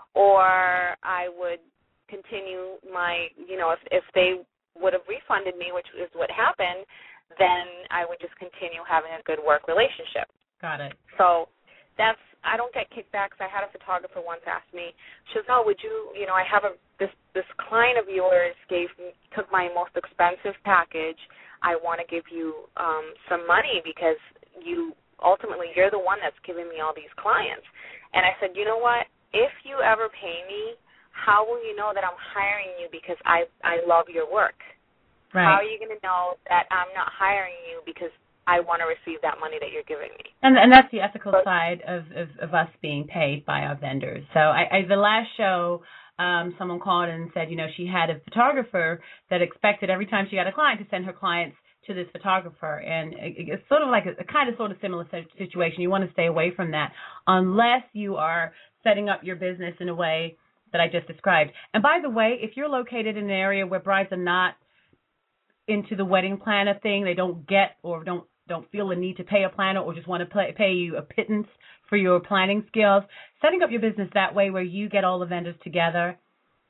B: or I would continue my, you know, if, if they would have refunded me, which is what happened, then I would just continue having a good work relationship.
A: Got it.
B: So that's, I don't get kickbacks. I had a photographer once ask me, Chazelle, would you, you know, I have a, this, this client of yours gave me, took my most expensive package. I want to give you um, some money because you, ultimately, you're the one that's giving me all these clients. And I said, you know what? If you ever pay me, how will you know that I'm hiring you because I, I love your work?
A: Right.
B: How are you going to know that I'm not hiring you because I want to receive that money that you're giving me?
A: And and that's the ethical but, side of, of, of us being paid by our vendors. So I, I the last show, um, someone called and said, you know, she had a photographer that expected every time she got a client to send her clients to this photographer, and it's sort of like a, a kind of sort of similar situation. You want to stay away from that unless you are setting up your business in a way that I just described. And by the way, if you're located in an area where brides are not into the wedding planner thing, they don't get or don't don't feel the need to pay a planner or just want to pay, pay you a pittance for your planning skills, setting up your business that way where you get all the vendors together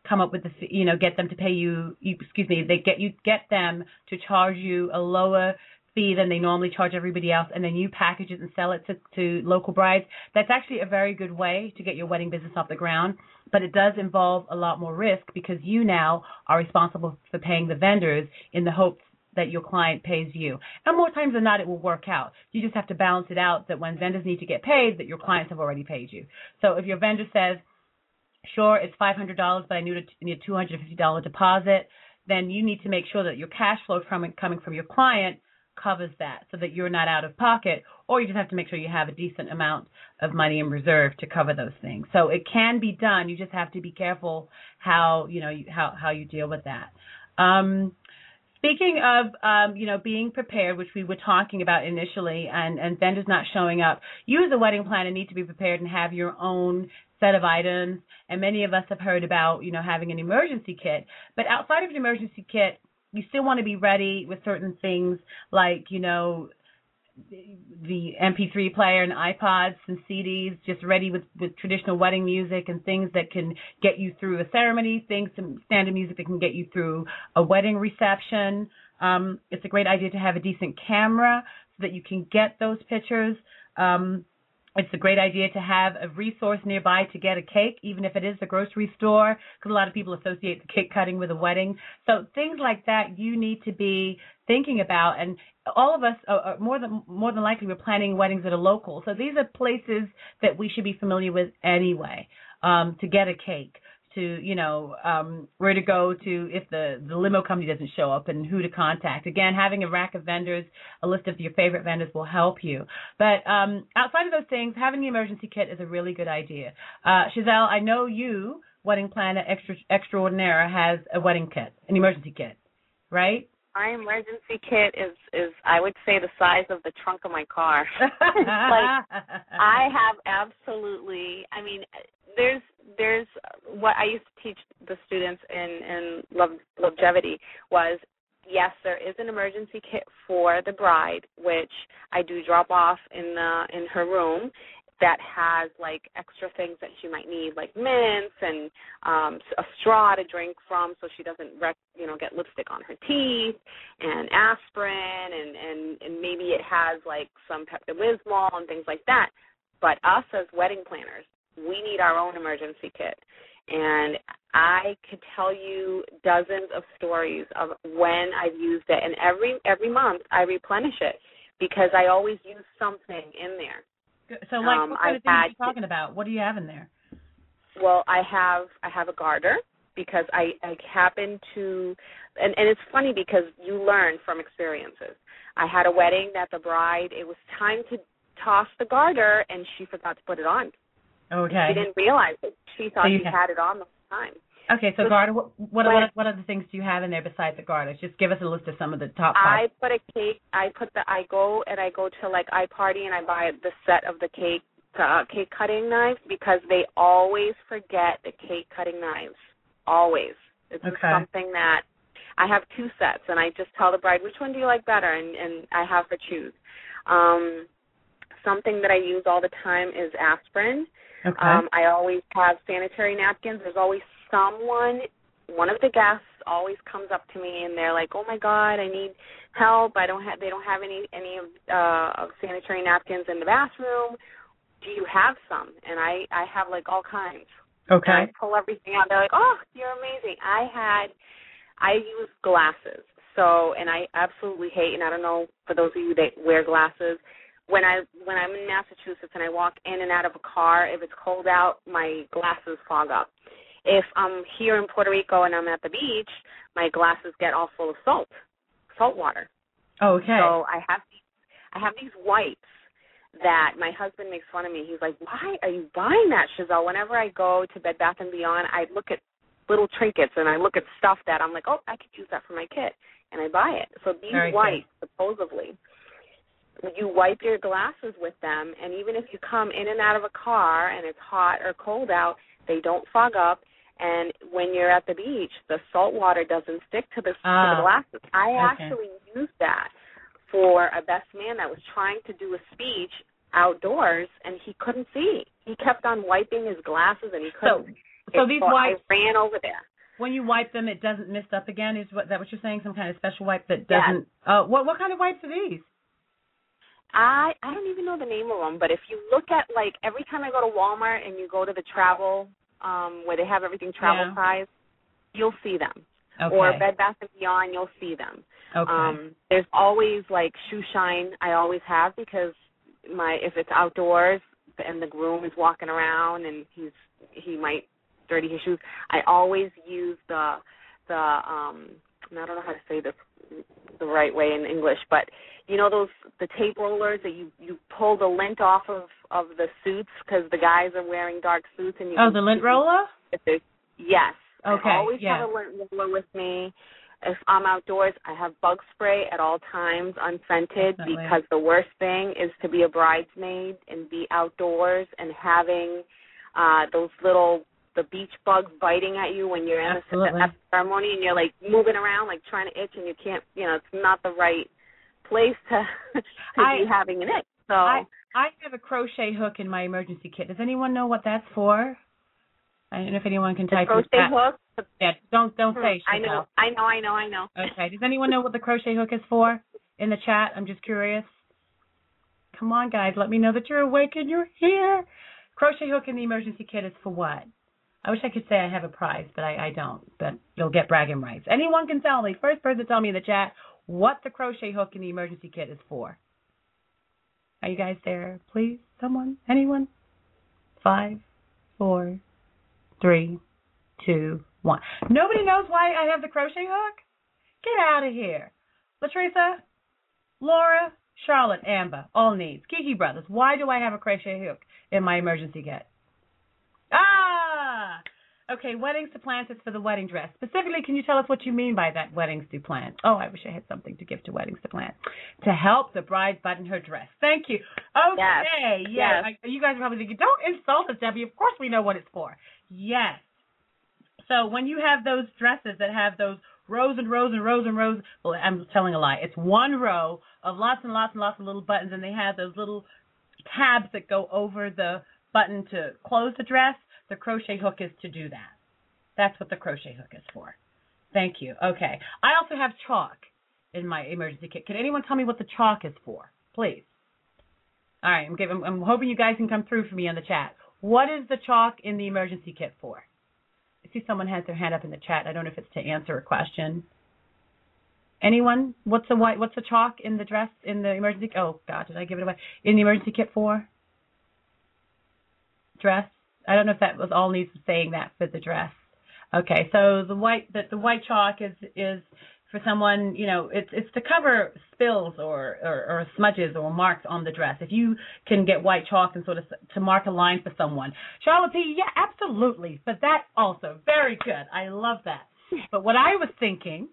A: come up with the, you know, get them to pay you, you excuse me, they get you get them to charge you a lower fee than they normally charge everybody else, and then you package it and sell it to, to local brides. That's actually a very good way to get your wedding business off the ground, but it does involve a lot more risk because you now are responsible for paying the vendors in the hopes that your client pays you. And more times than not, it will work out. You just have to balance it out that when vendors need to get paid, that your clients have already paid you. So if your vendor says, sure, it's five hundred dollars, but I need a, need a two hundred fifty dollars deposit, then you need to make sure that your cash flow from coming from your client covers that so that you're not out of pocket, or you just have to make sure you have a decent amount of money in reserve to cover those things. So it can be done. You just have to be careful how, you know, how, how you deal with that. Um, speaking of, um, you know, being prepared, which we were talking about initially, and, and vendors not showing up, you as a wedding planner need to be prepared and have your own set of items. And many of us have heard about, you know, having an emergency kit. But outside of an emergency kit, you still want to be ready with certain things like, you know, the M P three player and iPods and C Ds, just ready with, with traditional wedding music and things that can get you through a ceremony, things, some standard music that can get you through a wedding reception. Um, it's a great idea to have a decent camera so that you can get those pictures. Um, It's a great idea to have a resource nearby to get a cake, even if it is the grocery store, because a lot of people associate the cake cutting with a wedding. So things like that you need to be thinking about. And all of us, uh, more than more than likely, we're planning weddings that are local. So these are places that we should be familiar with anyway, um, to get a cake, to, you know, um, where to go to if the, the limo company doesn't show up and who to contact. Again, having a rack of vendors, a list of your favorite vendors will help you. But um, outside of those things, having the emergency kit is a really good idea. Uh, Chazelle, I know you, wedding planner extra, extraordinaire, has a wedding kit, an emergency kit, right?
B: My emergency kit is, is, I would say, the size of the trunk of my car. Like, I have absolutely, I mean, there's, there's what I used to teach the students in, in longevity was, yes, there is an emergency kit for the bride, which I do drop off in the, in her room, that has like extra things that she might need, like mints and um, a straw to drink from, so she doesn't, wreck, you know, get lipstick on her teeth, and aspirin, and, and, and maybe it has like some Pepto-Bismol and things like that. But us as wedding planners, we need our own emergency kit. And I could tell you dozens of stories of when I've used it, and every every month I replenish it because I always use something in there.
A: So, like,
B: um,
A: what kind
B: I've
A: of things are you
B: had,
A: talking about? What do you have in there?
B: Well, I have I have a garter because I, I happen to, and, and it's funny because you learn from experiences. I had a wedding that the bride, it was time to toss the garter, and she forgot to put it on.
A: Okay.
B: She didn't realize it. She thought
A: so
B: she had it on the whole time.
A: Okay, so, so garter, what, what, what, what other things do you have in there besides the garter? Just give us a list of some of the top five.
B: I put a cake, I put the, I go and I go to like iParty and I buy the set of the cake, uh, cake cutting knives because they always forget the cake cutting knives. Always. It's
A: okay.
B: something that, I have two sets and I just tell the bride, which one do you like better? And, and I have her choose. Um, something that I use all the time is aspirin.
A: Okay.
B: Um, I always have sanitary napkins. There's always someone, one of the guests always comes up to me and they're like, "Oh my God, I need help. I don't have. They don't have any any of uh, sanitary napkins in the bathroom. Do you have some?" And I I have like all kinds.
A: Okay.
B: And I pull everything out. They're like, "Oh, you're amazing." I had, I use glasses. So, and I absolutely hate, and I don't know for those of you that wear glasses. When I when I'm in Massachusetts and I walk in and out of a car, if it's cold out, my glasses fog up. If I'm here in Puerto Rico and I'm at the beach, my glasses get all full of salt, salt water.
A: Okay.
B: So I have these, I have these wipes that my husband makes fun of me. He's like, "Why are you buying that, Chazelle?" Whenever I go to Bed Bath and Beyond, I look at little trinkets and I look at stuff that I'm like, "Oh, I could use that for my kit," and I buy it. So these
A: Very
B: wipes,
A: good.
B: supposedly, you wipe your glasses with them, and even if you come in and out of a car and it's hot or cold out, they don't fog up. And when you're at the beach, the salt water doesn't stick to the,
A: ah,
B: to the glasses. I
A: okay.
B: actually used that for a best man that was trying to do a speech outdoors, and he couldn't see. He kept on wiping his glasses, and he couldn't.
A: So, so these
B: so
A: wipes,
B: I ran over there.
A: when you wipe them, it doesn't mist up again. Is what that what you're saying? Some kind of special wipe that doesn't. Uh, what what kind of wipes are these?
B: I I don't even know the name of them, but if you look at, like, every time I go to Walmart and you go to the travel, um, where they have everything travel
A: yeah.
B: size, you'll see them.
A: Okay.
B: Or Bed Bath and Beyond, you'll see them.
A: Okay.
B: Um, there's always, like, shoe shine I always have, because my if it's outdoors and the groom is walking around and he's he might dirty his shoes, I always use the the um I don't know how to say this the right way in English, but you know those the tape rollers that you you pull the lint off of of the suits because the guys are wearing dark suits and you
A: oh the lint roller.
B: Yes.
A: Okay.
B: I always
A: yeah.
B: have a lint roller with me. If I'm outdoors, I have bug spray at all times, unscented,
A: Definitely.
B: because the worst thing is to be a bridesmaid and be outdoors and having uh, those little, the beach bugs biting at you when you're in
A: Absolutely.
B: the, at the ceremony and you're, like, moving around, like, trying to itch and you can't, you know, it's not the right place to, to
A: I,
B: be having an itch. So
A: I, I have a crochet hook in my emergency kit. Does anyone know what that's for? I don't know if anyone can type
B: crochet
A: in
B: hook.
A: Yeah, don't don't
B: Hmm,
A: say.
B: I know, I know, I know, I know.
A: Okay. Does anyone know what the crochet hook is for in the chat? I'm just curious. Come on, guys. Let me know that you're awake and you're here. Crochet hook in the emergency kit is for what? I wish I could say I have a prize, but I, I don't. But you'll get bragging rights. Anyone can tell me. First person to tell me in the chat what the crochet hook in the emergency kit is for. Are you guys there? Please? Someone? Anyone? Five, four, three, two, one. Nobody knows why I have the crochet hook? Get out of here. Latricia, Laura, Charlotte, Amber, all needs. Kiki Brothers, why do I have a crochet hook in my emergency kit? Ah! Okay, weddings to plants is for the wedding dress. Specifically, can you tell us what you mean by that, weddings to plants? Oh, I wish I had something to give to weddings to plants. To help the bride button her dress. Thank you. Okay, yes.
B: yes.
A: I, you guys are probably thinking, don't insult us, Debbie. Of course we know what it's for. Yes. So when you have those dresses that have those rows and rows and rows and rows, well, I'm telling a lie. It's one row of lots and lots and lots of little buttons, and they have those little tabs that go over the button to close the dress. The crochet hook is to do that. That's what the crochet hook is for. Thank you. Okay. I also have chalk in my emergency kit. Can anyone tell me what the chalk is for, please? All right. I'm, giving, I'm hoping you guys can come through for me on the chat. What is the chalk in the emergency kit for? I see someone has their hand up in the chat. I don't know if it's to answer a question. Anyone? What's the white? What's the chalk in the dress in the emergency? Oh God, did I give it away? In the emergency kit for dress? I don't know if that was all needs saying that for the dress. Okay, so the white the, the white chalk is is for someone, you know, it's it's to cover spills or, or, or smudges or marks on the dress. If you can get white chalk and sort of to mark a line for someone. Charlotte P., yeah, absolutely. But that also, very good. I love that. But what I was thinking,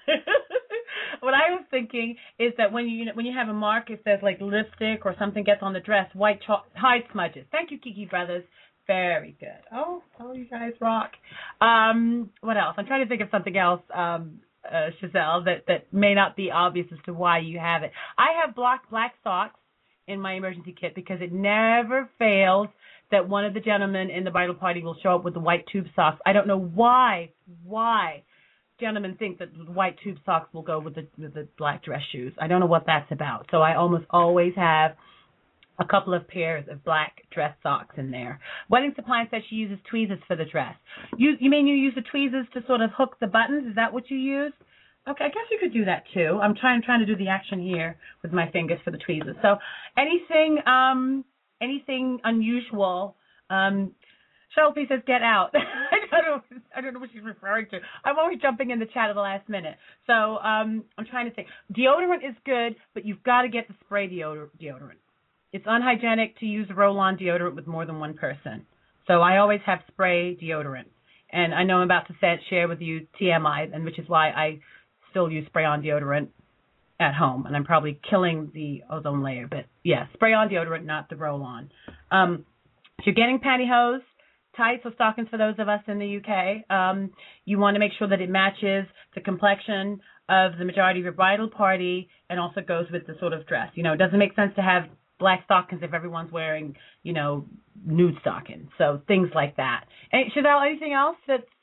A: what I was thinking is that when you when you have a mark, it says like lipstick or something gets on the dress, white chalk, hide smudges. Thank you, Kiki Brothers. Very good. Oh, oh, you guys rock. Um, what else? I'm trying to think of something else, um, uh, Giselle, that, that may not be obvious as to why you have it. I have black black socks in my emergency kit because it never fails that one of the gentlemen in the bridal party will show up with the white tube socks. I don't know why, why gentlemen think that the white tube socks will go with the with the black dress shoes. I don't know what that's about. So I almost always have a couple of pairs of black dress socks in there. Wedding Supply says she uses tweezers for the dress. You you mean you use the tweezers to sort of hook the buttons? Is that what you use? Okay, I guess you could do that too. I'm trying trying to do the action here with my fingers for the tweezers. So anything um anything unusual? Um, Cheryl P says get out. I don't know. I don't know what she's referring to. I'm always jumping in the chat at the last minute. So um, I'm trying to think. Deodorant is good, but you've got to get the spray deodor- deodorant. It's unhygienic to use roll-on deodorant with more than one person. So I always have spray deodorant. And I know I'm about to say, share with you T M I, and which is why I still use spray-on deodorant at home. And I'm probably killing the ozone layer. But, yeah, spray-on deodorant, not the roll-on. Um, if you're getting pantyhose, tights or stockings for those of us in the U K, um, you want to make sure that it matches the complexion of the majority of your bridal party and also goes with the sort of dress. You know, it doesn't make sense to have black stockings if everyone's wearing, you know, nude stockings. So things like that. And Chazelle, anything else that's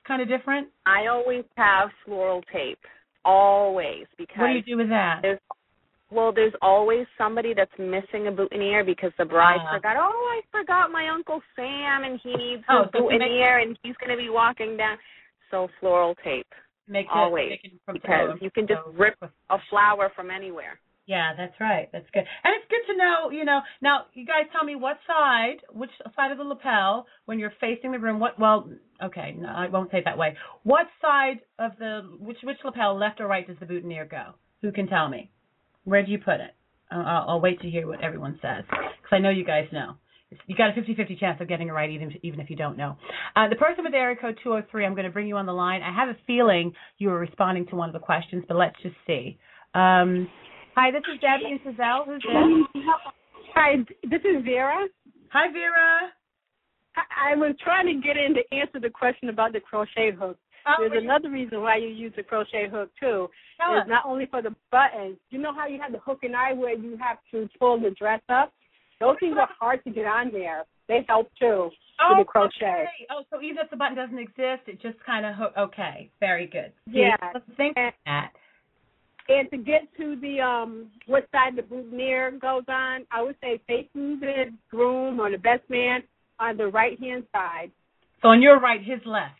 A: kind of different?
B: I always have floral tape, always, because
A: what do you do with that?
B: There's, well, there's always somebody that's missing a boutonniere because the bride uh, forgot. Oh, I forgot my Uncle Sam, and he needs
A: oh,
B: a boutonniere, and he's going to be walking down. So floral tape,
A: make
B: always,
A: it, from
B: because you can just rip a flower from anywhere.
A: Yeah, that's right. That's good. And it's good to know, you know, now you guys tell me what side, which side of the lapel, when you're facing the room, what, well, okay, no, I won't say it that way. What side of the, which which lapel, left or right, does the boutonniere go? Who can tell me? Where do you put it? I'll, I'll wait to hear what everyone says, because I know you guys know. You got a fifty-fifty chance of getting it right, even even if you don't know. Uh, the person with area code two oh three, I'm going to bring you on the line. I have a feeling you were responding to one of the questions, but let's just see. Um, hi, this is Debbie and Giselle. Who's this?
C: Hi, this is Vera.
A: Hi, Vera.
C: I, I was trying to get in to answer the question about the crochet hook.
A: Oh,
C: There's another reason why you use the crochet hook, too.
A: Tell
C: It's
A: us.
C: not only for the buttons. You know how you have the hook and eye where you have to pull the dress up? Those things are hard to get on there. They help, too,
A: oh,
C: with the crochet.
A: Okay. Oh, so even if the button doesn't exist, it just kind of hook. Okay, very good. See,
C: Yeah.
A: let's think
C: and,
A: of that.
C: And to get to the um, what side the boutonniere goes on, I would say facing the groom or the best man on the right-hand side.
A: So on your right, his left.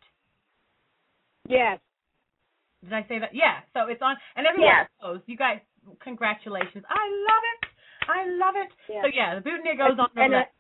C: Yes.
A: Did I say that? Yeah. So it's on, and everyone
C: yes.
A: knows. You guys, congratulations. I love it. I love it.
C: Yeah.
A: So yeah, the boutonniere goes on the
C: and,
A: left.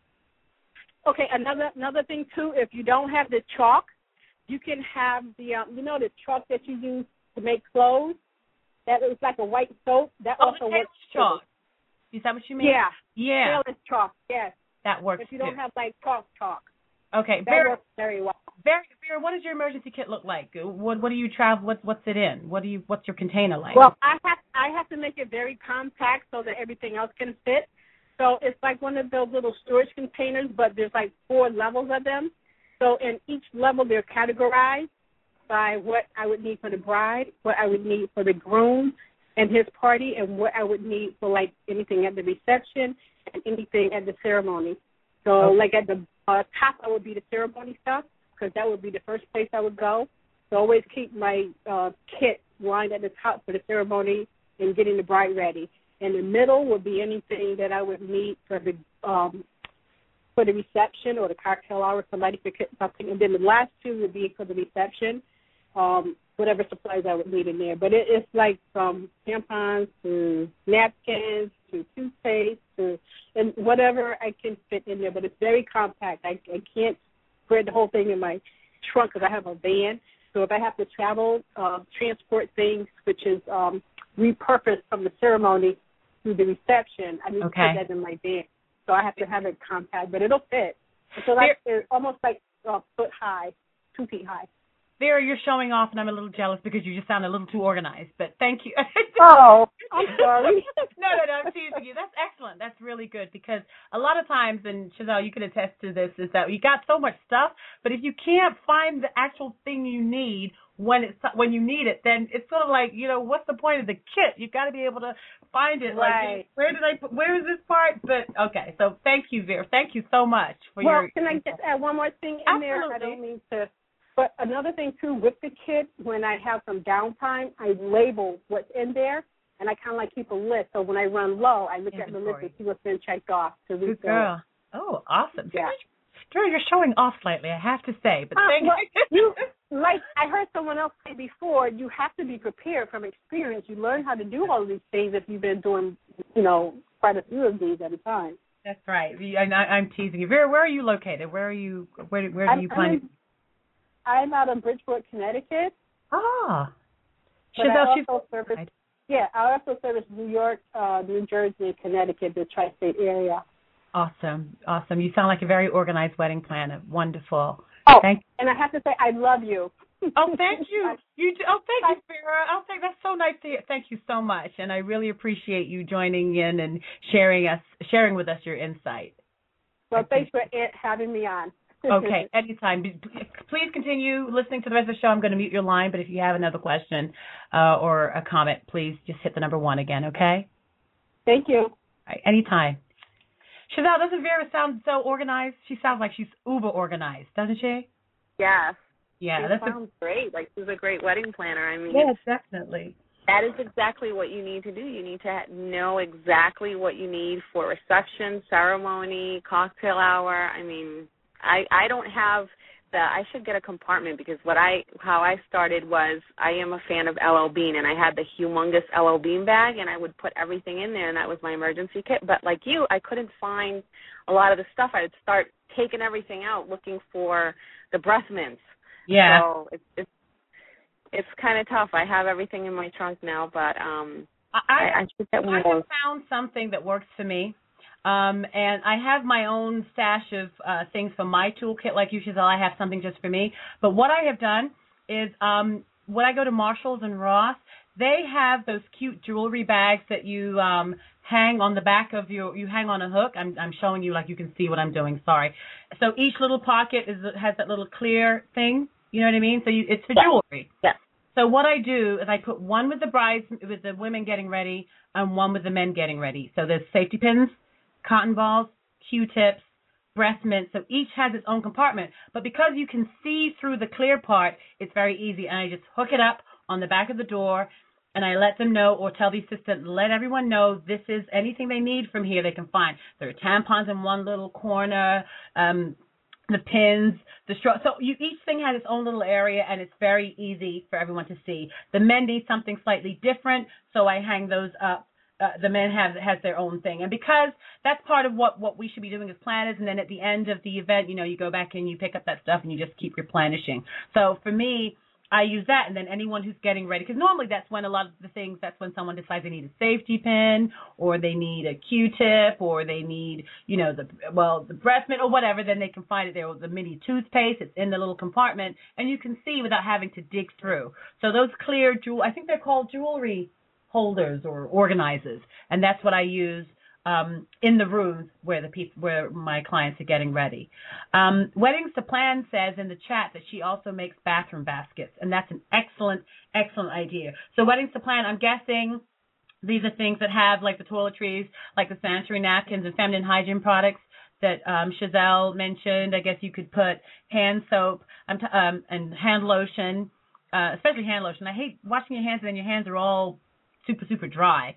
C: Uh, okay, another another thing too. If you don't have the chalk, you can have the um, you know the chalk that you use to make clothes. That looks like a white soap. That
A: oh,
C: also
A: the
C: works
A: chalk.
C: Too.
A: Is that what you mean?
C: Yeah.
A: Yeah.
C: Tailless chalk. Yes.
A: That works.
C: If you don't
A: too.
C: have like chalk chalk.
A: Okay.
C: That
A: Vera,
C: works very well.
A: Vera, Vera, what does your emergency kit look like? What What do you travel? What What's it in? What do you What's your container like?
C: Well, I have I have to make it very compact so that everything else can fit. So it's like one of those little storage containers, but there's like four levels of them. So in each level, they're categorized by what I would need for the bride, what I would need for the groom and his party, and what I would need for like anything at the reception and anything at the ceremony. So
A: okay.
C: like at the uh, top, I would be the ceremony stuff, because that would be the first place I would go. So always keep my uh, kit lined at the top for the ceremony and getting the bride ready. In the middle would be anything that I would need for the um, for the reception or the cocktail hour, somebody could get something. And then the last two would be for the reception, um, whatever supplies I would need in there. But it, it's like from tampons to napkins to toothpaste to and whatever I can fit in there. But it's very compact. I, I can't spread the whole thing in my trunk because I have a van. So if I have to travel, uh, transport things, which is um, repurposed from the ceremony to the reception, I need
A: okay.
C: to put that in my van. So I have to have it compact, but it'll fit. So like, it's almost like a foot high, two feet high.
A: Vera, you're showing off, and I'm a little jealous because you just sound a little too organized. But thank you.
C: Oh, I'm sorry.
A: no, no, no, I'm teasing you. That's excellent. That's really good because a lot of times, and Giselle, you can attest to this, is that you got so much stuff, but if you can't find the actual thing you need when it's when you need it, then it's sort of like, you know, what's the point of the kit? You've got to be able to find it.
C: Right.
A: Like, where did I put, where is this part? But okay, so thank you, Vera. Thank you so much for
C: well,
A: your.
C: Well, can I just add one more thing in
A: Absolutely.
C: there? I don't mean to. But another thing, too, with the kit, when I have some downtime, I label what's in there, and I kind of like keep a list. So when I run low, I look
A: Inventory.
C: at the list and see what's been checked off. To
A: Good girl. Oh, awesome.
C: Yeah.
A: Vera, you're showing off slightly, I have to say. But
C: uh,
A: thank
C: well,
A: you.
C: you. Like I heard someone else say before, you have to be prepared from experience. You learn how to do all of these things if you've been doing, you know, quite a few of these at a time.
A: That's right. I, I'm teasing you. Vera, where are you located? Where are you? Where, where do
C: I'm,
A: you plan?
C: I'm out of Bridgeport, Connecticut.
A: Ah.
C: But
A: Giselle,
C: I
A: she's
C: also service, yeah, I also service New York, uh, New Jersey, and Connecticut, the tri-state area.
A: Awesome. Awesome. You sound like a very organized wedding planner. Wonderful.
C: Oh,
A: thank
C: and I have to say, I love you.
A: Oh, thank you. You do, oh, thank you, Vera. Oh, thank, that's so nice to hear. Thank you so much, and I really appreciate you joining in and sharing us, sharing with us your insight.
C: Well, thanks for having me on.
A: Okay, anytime. Please continue listening to the rest of the show. I'm going to mute your line, but if you have another question uh, or a comment, please just hit the number one again, okay?
C: Thank you.
A: All right, anytime. Giselle, doesn't Vera sound so organized? She sounds like she's uber organized, doesn't she?
B: Yes.
A: Yeah,
B: she
A: that's
B: sounds
A: a,
B: great. Like, she's a great wedding planner. I mean,
A: yes, definitely.
B: that is exactly what you need to do. You need to know exactly what you need for reception, ceremony, cocktail hour. I mean, I I don't have the. I should get a compartment because what I how I started was I am a fan of L L Bean, and I had the humongous L L Bean bag, and I would put everything in there, and that was my emergency kit. But like you, I couldn't find a lot of the stuff. I would start taking everything out, looking for the breath mints.
A: Yeah.
B: So it's it's it's kind of tough. I have everything in my trunk now, but um,
A: I,
B: I, I should get one
A: I
B: of those.
A: have found something that works for me. Um, and I have my own stash of uh, things for my toolkit, like you, Giselle. I have something just for me. But what I have done is um, when I go to Marshalls and Ross, they have those cute jewelry bags that you um, hang on the back of your, you hang on a hook. I'm, I'm showing you like you can see what I'm doing. Sorry. So each little pocket is has that little clear thing. You know what I mean? So you, it's for
B: Yeah.
A: jewelry.
B: Yeah.
A: So what I do is I put one with the brides, with the women getting ready, and one with the men getting ready. So there's safety pins, cotton balls, Q-tips, breath mints. So each has its own compartment. But because you can see through the clear part, it's very easy. And I just hook it up on the back of the door, and I let them know, or tell the assistant, let everyone know this is anything they need from here they can find. There are tampons in one little corner, um, the pins, the straw. So you, each thing has its own little area, and it's very easy for everyone to see. The men need something slightly different, so I hang those up. Uh, the men have has their own thing. And because that's part of what, what we should be doing as planners, and then at the end of the event, you know, you go back and you pick up that stuff and you just keep replenishing. So for me, I use that, and then anyone who's getting ready, because normally that's when a lot of the things, that's when someone decides they need a safety pin, or they need a Q-tip, or they need, you know, the, well, the breath mint or whatever, then they can find it there. Or the mini toothpaste, it's in the little compartment, and you can see without having to dig through. So those clear jewel, I think they're called jewelry holders or organizers, and that's what I use um, in the rooms where the people, where my clients are getting ready. Um, Weddings to Plan says in the chat that she also makes bathroom baskets, and that's an excellent, excellent idea. So Weddings to Plan, I'm guessing these are things that have like the toiletries, like the sanitary napkins and feminine hygiene products that um, Giselle mentioned. I guess you could put hand soap um, t- um, and hand lotion, uh, especially hand lotion. I hate washing your hands and then your hands are all super, super dry.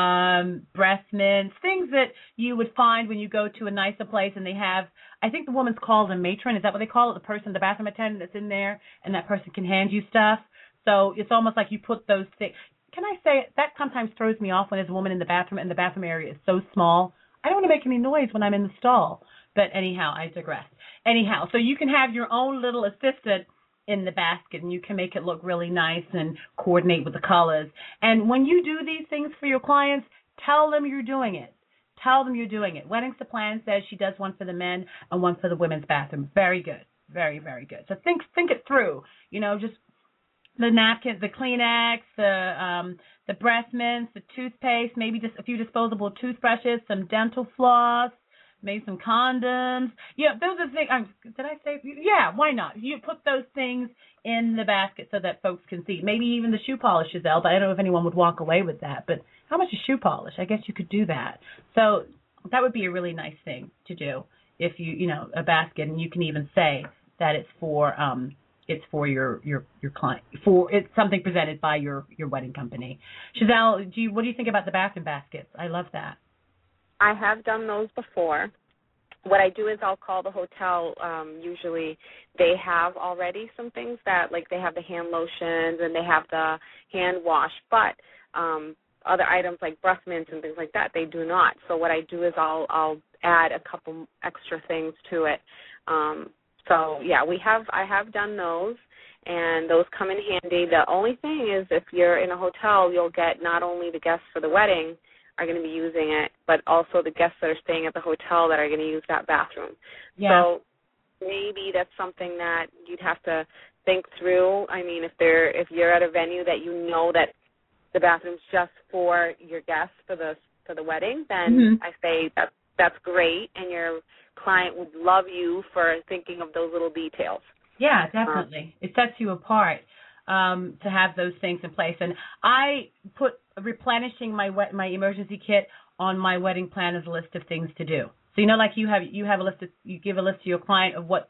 A: Um, breath mints, things that you would find when you go to a nicer place and they have, I think the woman's called a matron. Is that what they call it? The person, the bathroom attendant that's in there, and that person can hand you stuff. So it's almost like you put those things. Can I say, that sometimes throws me off when there's a woman in the bathroom and the bathroom area is so small. I don't want to make any noise when I'm in the stall. But anyhow, I digress. Anyhow, so you can have your own little assistant in the basket, and you can make it look really nice and coordinate with the colors. And when you do these things for your clients, tell them you're doing it. Tell them you're doing it. Weddings to Plan says she does one for the men and one for the women's bathroom. Very good. Very, very good. So think think it through. You know, just the napkins, the Kleenex, the um, the breath mints, the toothpaste, maybe just a few disposable toothbrushes, some dental floss, maybe some condoms. Yeah, those are things. Um, did I say? Yeah, why not? You put those things in the basket so that folks can see. Maybe even the shoe polish, Giselle, but I don't know if anyone would walk away with that. But how much is shoe polish? I guess you could do that. So that would be a really nice thing to do if you, you know, a basket, and you can even say that it's for um, it's for your, your, your client, for it's something presented by your, your wedding company. Giselle, do you, what do you think about the bathroom baskets? I love that.
B: I have done those before. What I do is I'll call the hotel. Um, usually they have already some things that, like they have the hand lotions and they have the hand wash, but um, other items like breath mints and things like that, they do not. So what I do is I'll, I'll add a couple extra things to it. Um, so, yeah, we have. I have done those, and those come in handy. The only thing is if you're in a hotel, you'll get not only the guests for the wedding are going to be using it, but also the guests that are staying at the hotel that are going to use that bathroom.
A: Yeah.
B: So maybe that's something that you'd have to think through. I mean, if they're if you're at a venue that you know that the bathroom's just for your guests for the for the wedding, then
A: Mm-hmm.
B: I say that that's great, and your client would love you for thinking of those little details.
A: Yeah, definitely. Um, it sets you apart um, to have those things in place. And I put replenishing my my emergency kit on my wedding planner's list of things to do. So you know, like you have you have a list of, you give a list to your client of what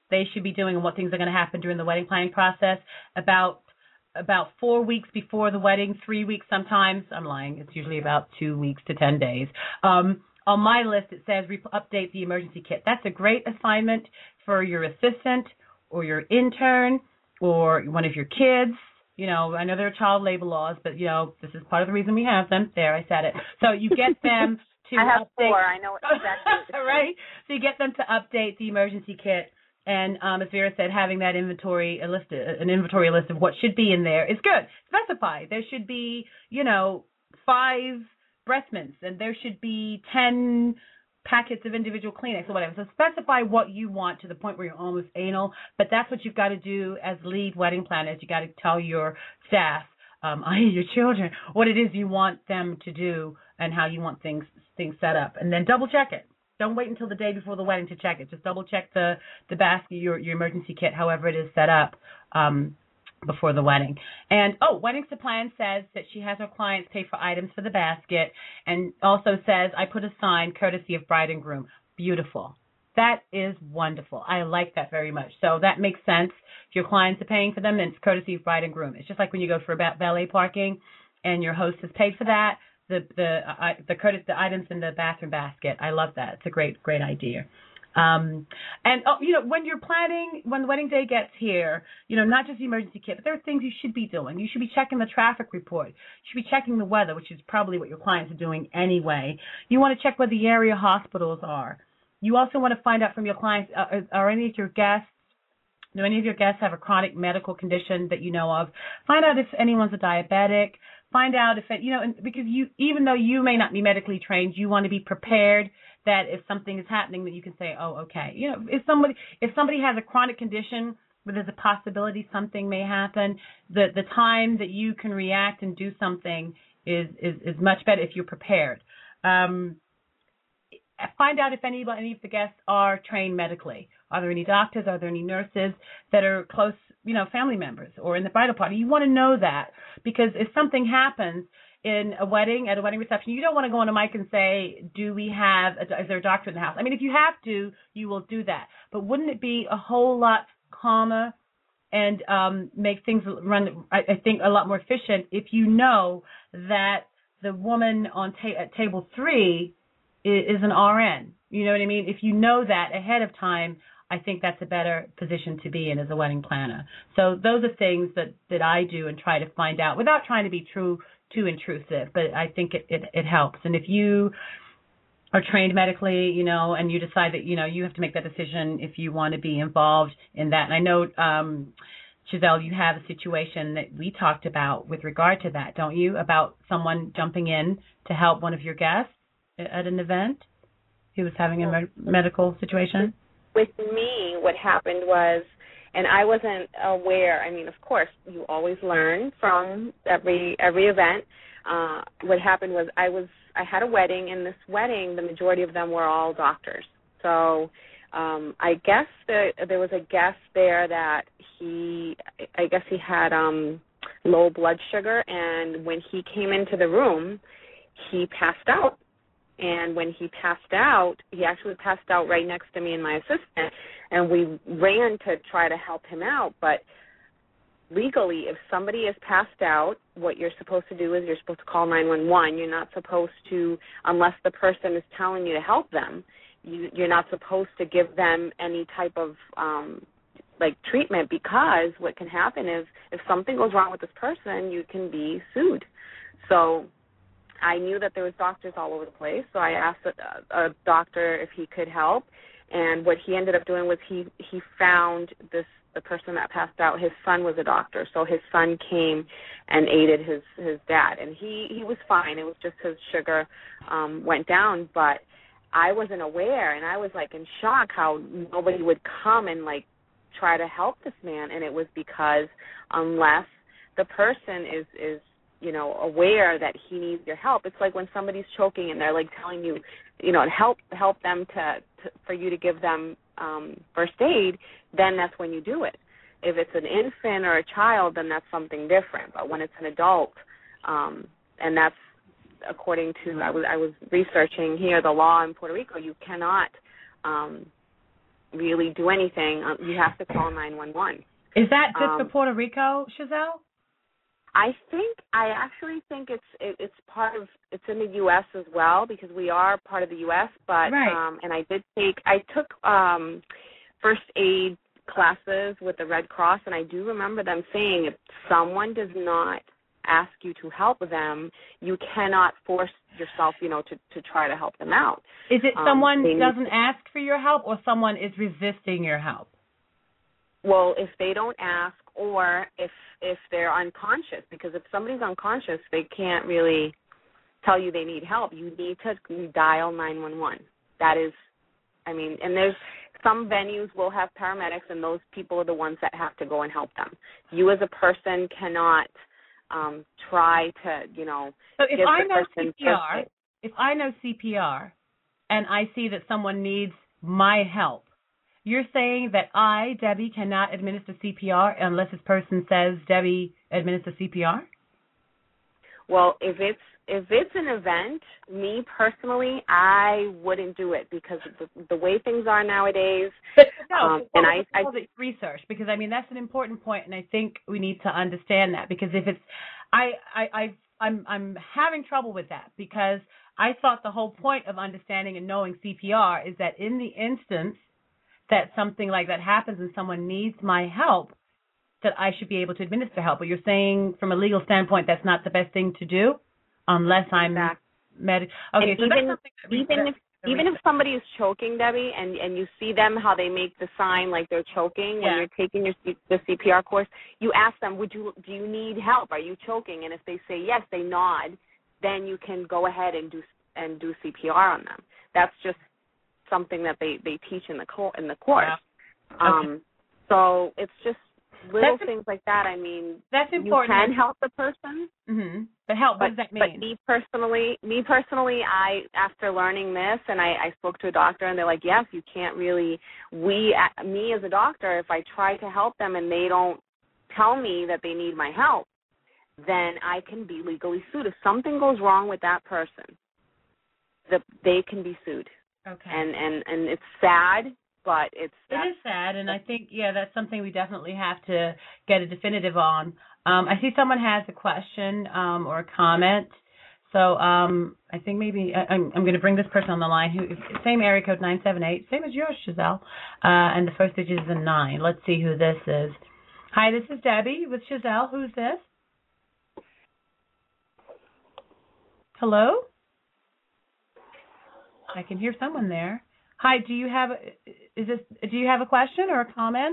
A: they should be doing and what things are going to happen during the wedding planning process. About about four weeks before the wedding, three weeks sometimes. I'm lying. It's usually about two weeks to ten days. Um, on my list, it says update the emergency kit. That's a great assignment for your assistant or your intern or one of your kids. You know, I know there are child labor laws, but, you know, this is part of the reason we have them. There, I said it. So you get them to
B: I have
A: update.
B: four. I know exactly.
A: Right? So you get them to update the emergency kit. And um, as Vera said, having that inventory, a list, an inventory list of what should be in there is good. Specify. There should be, you know, five breast mints, and there should be ten packets of individual Kleenex or whatever. So specify what you want to the point where you're almost anal. But that's what you've got to do as lead wedding planners. You got to tell your staff, um, that is your children, what it is you want them to do and how you want things things set up, and then double check it. Don't wait until the day before the wedding to check it. Just double check the the basket, your your emergency kit, however it is set up um, before the wedding. And oh, Weddings to Plan says that she has her clients pay for items for the basket, and also says I put a sign courtesy of bride and groom. Beautiful. That is wonderful. I like that very much. So that makes sense. If your clients are paying for them, then it's courtesy of bride and groom. It's just like when you go for valet parking and your host has paid for that. The the uh, the courtesy the items in the bathroom basket. I love that. It's a great great idea. Um, and oh, you know, when you're planning, when the wedding day gets here, you know, not just the emergency kit, but there are things you should be doing. You should be checking the traffic report. You should be checking the weather, which is probably what your clients are doing anyway. You want to check where the area hospitals are. You also want to find out from your clients, uh, are, are any of your guests, do any of your guests have a chronic medical condition that you know of? Find out if anyone's a diabetic. Find out if it, you know, because you, even though you may not be medically trained, you want to be prepared that if something is happening that you can say, oh, okay. You know, if somebody, if somebody has a chronic condition where there's a possibility something may happen, the, the time that you can react and do something is, is, is much better if you're prepared. Um, find out if any, any of the guests are trained medically. Are there any doctors? Are there any nurses that are close, you know, family members or in the bridal party? You want to know that, because if something happens in a wedding, at a wedding reception, you don't want to go on a mic and say, do we have, a, is there a doctor in the house? I mean, if you have to, you will do that. But wouldn't it be a whole lot calmer and um, make things run, I, I think, a lot more efficient if you know that the woman on ta- at table three is, is an R N? You know what I mean? If you know that ahead of time, I think that's a better position to be in as a wedding planner. So those are things that, that I do and try to find out without trying to be true too intrusive, but I think it, it, it helps. And if you are trained medically, you know, and you decide that, you know, you have to make that decision if you want to be involved in that. And I know, um, Giselle, you have a situation that we talked about with regard to that, don't you, about someone jumping in to help one of your guests at an event who was having a med- medical situation?
B: With me, what happened was, and I wasn't aware, I mean, of course, you always learn from every every event. Uh, what happened was I was I had a wedding, and this wedding, the majority of them were all doctors. So um, I guess there, there was a guest there that he, I guess he had um, low blood sugar, and when he came into the room, he passed out. And when he passed out, he actually passed out right next to me and my assistant, and we ran to try to help him out. But legally, if somebody is passed out, what you're supposed to do is you're supposed to call nine one one. You're not supposed to, unless the person is telling you to help them, you, you're not supposed to give them any type of, um, like, treatment, because what can happen is if something goes wrong with this person, you can be sued. So I knew that there was doctors all over the place, so I asked a, a doctor if he could help, and what he ended up doing was he, he found this the person that passed out. His son was a doctor, so his son came and aided his, his dad, and he, he was fine. It was just his sugar um, went down, but I wasn't aware, and I was, like, in shock how nobody would come and, like, try to help this man, and it was because unless the person is, is you know, aware that he needs your help. It's like when somebody's choking and they're like telling you, you know, help help them to, to for you to give them um, first aid, then that's when you do it. If it's an infant or a child, then that's something different. But when it's an adult, um, and that's according to, I was I was researching here, the law in Puerto Rico, you cannot um, really do anything. Um, you have to call nine one one.
A: Is that just
B: um,
A: for Puerto Rico, Chazelle?
B: I think I actually think it's it, it's part of it's in the U S as well, because we are part of the U S. But
A: right.
B: um, and I did take I took um, first aid classes with the Red Cross, and I do remember them saying if someone does not ask you to help them, you cannot force yourself, you know, to, to try to help them out.
A: Is it
B: um,
A: someone doesn't
B: to,
A: ask for your help, or someone is resisting your help?
B: Well, if they don't ask, or if if they're unconscious, because if somebody's unconscious, they can't really tell you they need help. You need to dial nine one one. That is, I mean, and there's some venues will have paramedics, and those people are the ones that have to go and help them. You as a person cannot um, try to, you know,
A: so if
B: give
A: I
B: the
A: know
B: person
A: C P R, if I know C P R, and I see that someone needs my help, you're saying that I, Debbie, cannot administer C P R unless this person says, Debbie, administer C P R?
B: Well, if it's if it's an event, me personally, I wouldn't do it, because of the, the way things are nowadays.
A: But no,
B: um,
A: and
B: I, I
A: research, because I mean that's an important point, and I think we need to understand that, because if it's, I, I, I I'm I'm having trouble with that, because I thought the whole point of understanding and knowing C P R is that in the instance that something like that happens and someone needs my help, that I should be able to administer help. But you're saying from a legal standpoint that's not the best thing to do unless I'm
B: exactly.
A: med. Okay,
B: and
A: so
B: even
A: that's something that we,
B: even
A: that,
B: if even if somebody is choking, Debbie, and and you see them how they make the sign like they're choking,
A: yeah.
B: when you're taking your C, the C P R course, you ask them, would you do you need help? Are you choking? And if they say yes, they nod. Then you can go ahead and do and do C P R on them. That's just something that they, they teach in the co- in the course.
A: Wow.
B: Um,
A: okay.
B: So it's just little
A: that's
B: things like that. I mean,
A: that's important.
B: You can help the person.
A: Mm-hmm. But help,
B: but,
A: what does that mean?
B: But me personally, me personally, I after learning this, and I, I spoke to a doctor, and they're like, yes, you can't really. We, me as a doctor, if I try to help them and they don't tell me that they need my help, then I can be legally sued. If something goes wrong with that person, the, they can be sued.
A: Okay.
B: And, and and it's sad, but it's
A: it is sad, and I think yeah, that's something we definitely have to get a definitive on. Um, I see someone has a question um, or a comment, so um, I think maybe I, I'm, I'm going to bring this person on the line who same area code nine seven eight, same as yours, Chazelle, uh, and the first digit is a nine. Let's see who this is. Hi, this is Debbie with Chazelle. Who's this? Hello? I can hear someone there. Hi, do you have is this do you have a question or a comment?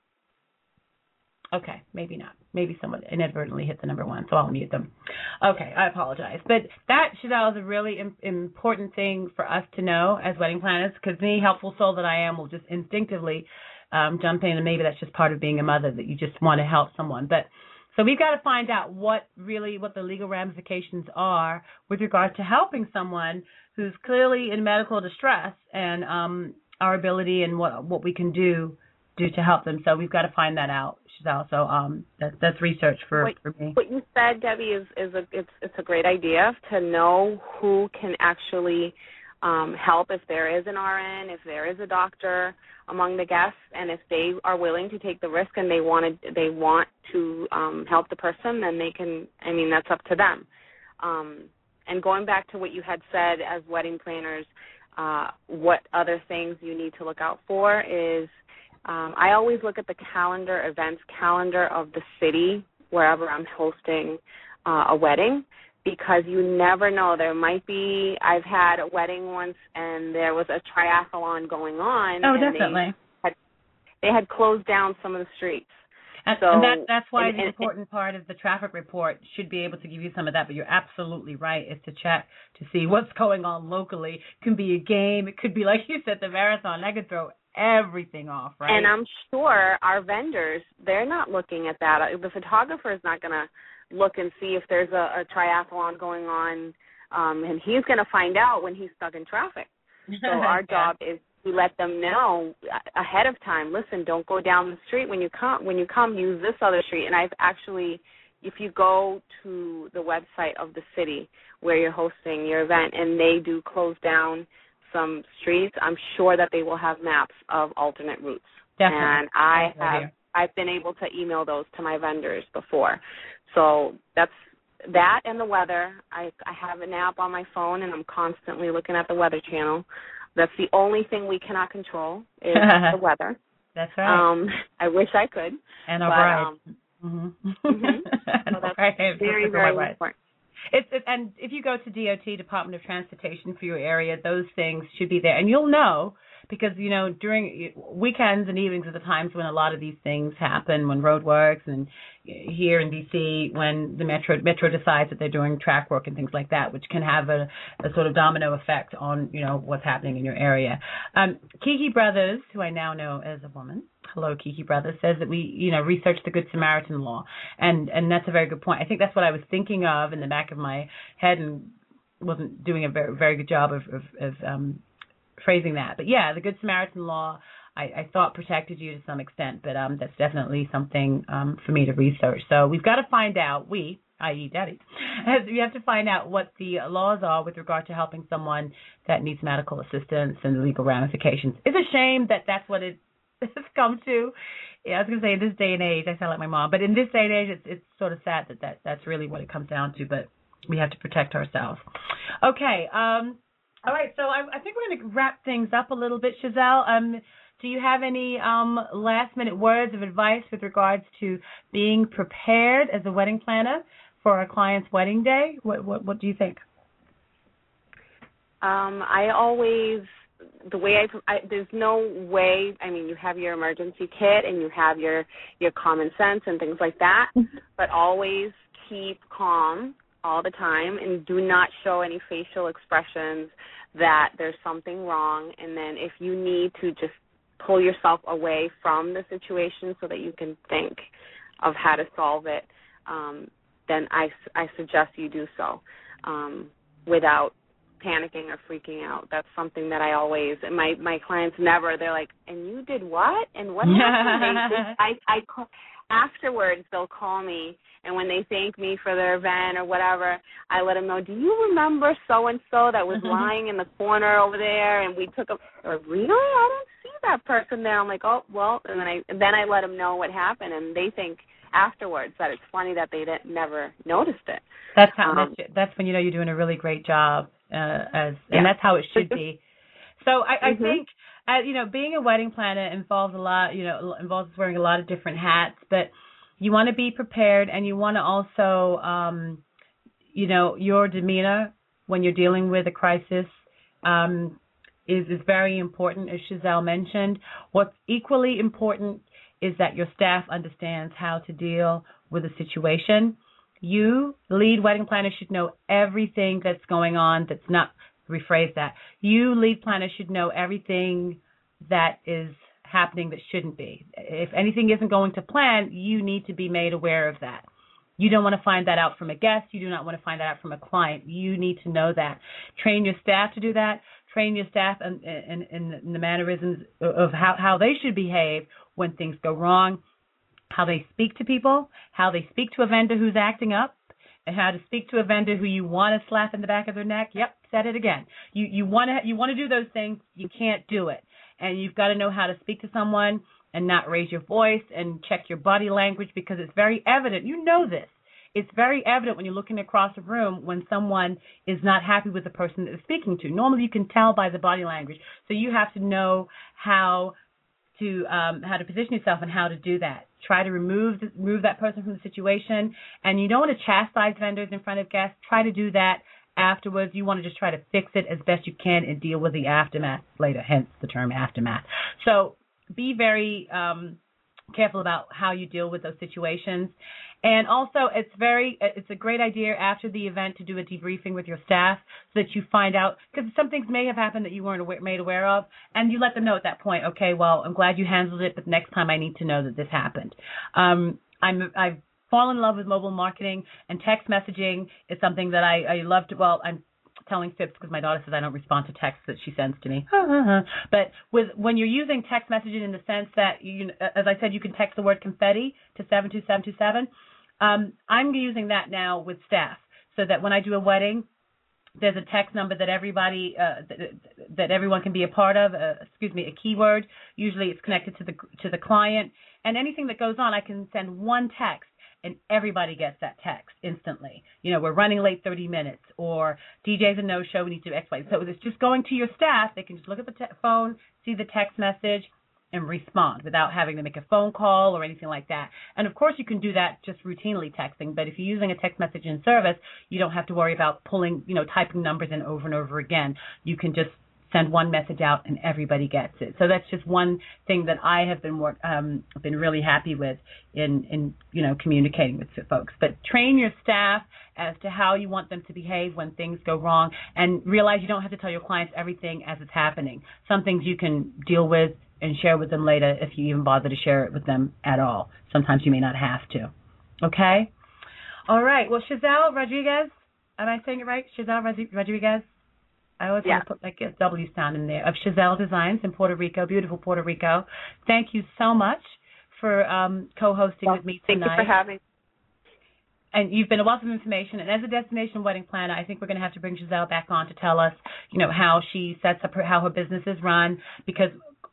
A: Okay, maybe not. Maybe someone inadvertently hit the number one, so I'll mute them. Okay, I apologize. But that, Chazelle, is a really im- important thing for us to know as wedding planners, because me, helpful soul that I am, will just instinctively um, jump in, and maybe that's just part of being a mother, that you just want to help someone. But so we've got to find out what really what the legal ramifications are with regard to helping someone who's clearly in medical distress, and um, our ability and what what we can do do to help them. So we've got to find that out. She's also um, that, that's research for,
B: what,
A: for me.
B: What you said, Debbie, is is a it's it's a great idea to know who can actually um, help, if there is an R N, if there is a doctor among the guests, and if they are willing to take the risk and they want to they want to um, help the person, then they can. I mean, that's up to them. Um, and going back to what you had said as wedding planners, uh, what other things you need to look out for is um, I always look at the calendar, events calendar of the city wherever I'm hosting uh, a wedding, because you never know. There might be, I've had a wedding once and there was a triathlon going on.
A: Oh,
B: and
A: definitely.
B: They had, they had closed down some of the streets.
A: And,
B: so,
A: and that, that's why
B: and,
A: the
B: and,
A: important part of the traffic report should be able to give you some of that, but you're absolutely right, is to check to see what's going on locally. It can be a game. It could be, like you said, the marathon. That could throw everything off, right?
B: And I'm sure our vendors, they're not looking at that. The photographer is not going to look and see if there's a, a triathlon going on, um, and he's going to find out when he's stuck in traffic. So our
A: yeah.
B: job is to let them know ahead of time. Listen, don't go down the street when you come. When you come, use this other street. And I've actually, if you go to the website of the city where you're hosting your event, and they do close down some streets, I'm sure that they will have maps of alternate routes.
A: Definitely.
B: And I
A: Definitely.
B: have I've been able to email those to my vendors before. So that's that and the weather. I, I have an app on my phone, and I'm constantly looking at the Weather Channel. That's the only thing we cannot control is the weather.
A: That's right.
B: Um, I wish I could.
A: And our
B: but,
A: bride.
B: um,
A: mm-hmm.
B: mm-hmm. So that's
A: right.
B: very, very important.
A: It's, it, and if you go to D O T, Department of Transportation, for your area, those things should be there. And you'll know because, you know, during weekends and evenings are the times when a lot of these things happen, when road works, and here in D C when the Metro Metro decides that they're doing track work and things like that, which can have a, a sort of domino effect on, you know, what's happening in your area. Um, Kiki Brothers, who I now know as a woman, hello, Kiki Brothers, says that we, you know, researched the Good Samaritan law, and and that's a very good point. I think that's what I was thinking of in the back of my head, and wasn't doing a very very good job of of, of um, phrasing that. But yeah, the Good Samaritan law, I, I thought protected you to some extent, but um, that's definitely something um, for me to research. So we've got to find out, we, that is. Daddy, we have to find out what the laws are with regard to helping someone that needs medical assistance and the legal ramifications. It's a shame that that's what it has come to. Yeah, I was going to say in this day and age, I sound like my mom, but in this day and age, it's, it's sort of sad that, that that's really what it comes down to, but we have to protect ourselves. Okay, um, all right, so I, I think we're going to wrap things up a little bit, Chazelle. Um, do you have any um, last-minute words of advice with regards to being prepared as a wedding planner for our client's wedding day? What, what, what do you think?
B: Um, I always, the way I, I, there's no way, I mean, you have your emergency kit and you have your, your common sense and things like that, but always keep calm all the time and do not show any facial expressions that there's something wrong. And then if you need to just pull yourself away from the situation so that you can think of how to solve it, um, then I, I suggest you do so um, without panicking or freaking out. That's something that I always, and my, my clients never, they're like, and you did what? And what happened? they, I, I call, afterwards, they'll call me, and when they thank me for their event or whatever, I let them know, do you remember so-and-so that was lying in the corner over there, and we took a, or really? I don't see that person there. I'm like, oh, well, and then I, and then I let them know what happened, and they think afterwards that it's funny that they didn't, never noticed it.
A: That's how.
B: Um,
A: that's, that's when you know you're doing a really great job, uh, as
B: yeah.
A: and that's how it should be. So I,
B: mm-hmm.
A: I think, uh, you know, being a wedding planner involves a lot. You know, involves wearing a lot of different hats, but you want to be prepared, and you want to also, um, you know, your demeanor when you're dealing with a crisis um, is is very important, as Chazelle mentioned. What's equally important is that your staff understands how to deal with a situation. You, the lead wedding planner, should know everything that's going on that's not, rephrase that. You, lead planner, should know everything that is happening that shouldn't be. If anything isn't going to plan, you need to be made aware of that. You don't want to find that out from a guest. You do not want to find that out from a client. You need to know that. Train your staff to do that. Train your staff in, in, in the mannerisms of how, how they should behave when things go wrong, how they speak to people, how they speak to a vendor who's acting up, and how to speak to a vendor who you want to slap in the back of their neck. Yep, said it again. You you want to you want to do those things. You can't do it, and you've got to know how to speak to someone and not raise your voice and check your body language, because it's very evident. You know this. It's very evident when you're looking across a room when someone is not happy with the person that they're speaking to. Normally, you can tell by the body language. So you have to know how to um, how to position yourself and how to do that. Try to remove the, remove that person from the situation. And you don't want to chastise vendors in front of guests. Try to do that afterwards. You want to just try to fix it as best you can and deal with the aftermath later, hence the term aftermath. So be very um, careful about how you deal with those situations. And also, it's very, it's a great idea after the event to do a debriefing with your staff so that you find out, because some things may have happened that you weren't aware, made aware of, and you let them know at that point, okay, well, I'm glad you handled it, but next time I need to know that this happened. Um, I'm, I've fallen in love with mobile marketing, and text messaging is something that I, I love to, well, I'm telling fibs because my daughter says I don't respond to texts that she sends to me. But with when you're using text messaging in the sense that, you, as I said, you can text the word confetti to seven two seven two seven. Um, I'm using that now with staff so that when I do a wedding, there's a text number that everybody, uh, that everyone can be a part of, uh, excuse me, a keyword. Usually it's connected to the to the client. And anything that goes on, I can send one text, and everybody gets that text instantly. You know, we're running late thirty minutes, or D J's a no-show, we need to do X, Y. So it's just going to your staff. They can just look at the te- phone, see the text message, and respond without having to make a phone call or anything like that. And, of course, you can do that just routinely texting, but if you're using a text messaging service, you don't have to worry about pulling, you know, typing numbers in over and over again. You can just send one message out and everybody gets it. So that's just one thing that I have been work, um, been really happy with in, in, you know, communicating with folks. But train your staff as to how you want them to behave when things go wrong, and realize you don't have to tell your clients everything as it's happening. Some things you can deal with and share with them later if you even bother to share it with them at all. Sometimes you may not have to. Okay? All right. Well, Chazelle Rodriguez, am I saying it right? Chazelle Rodriguez? I always
B: yeah.
A: want to put like a W sound in there, of Chazelle Designs in Puerto Rico, beautiful Puerto Rico. Thank you so much for um, co-hosting
B: well,
A: with me tonight.
B: Thank you for having me.
A: And you've been a wealth of information. And as a destination wedding planner, I think we're going to have to bring Chazelle back on to tell us, you know, how she sets up her, how her business is run, because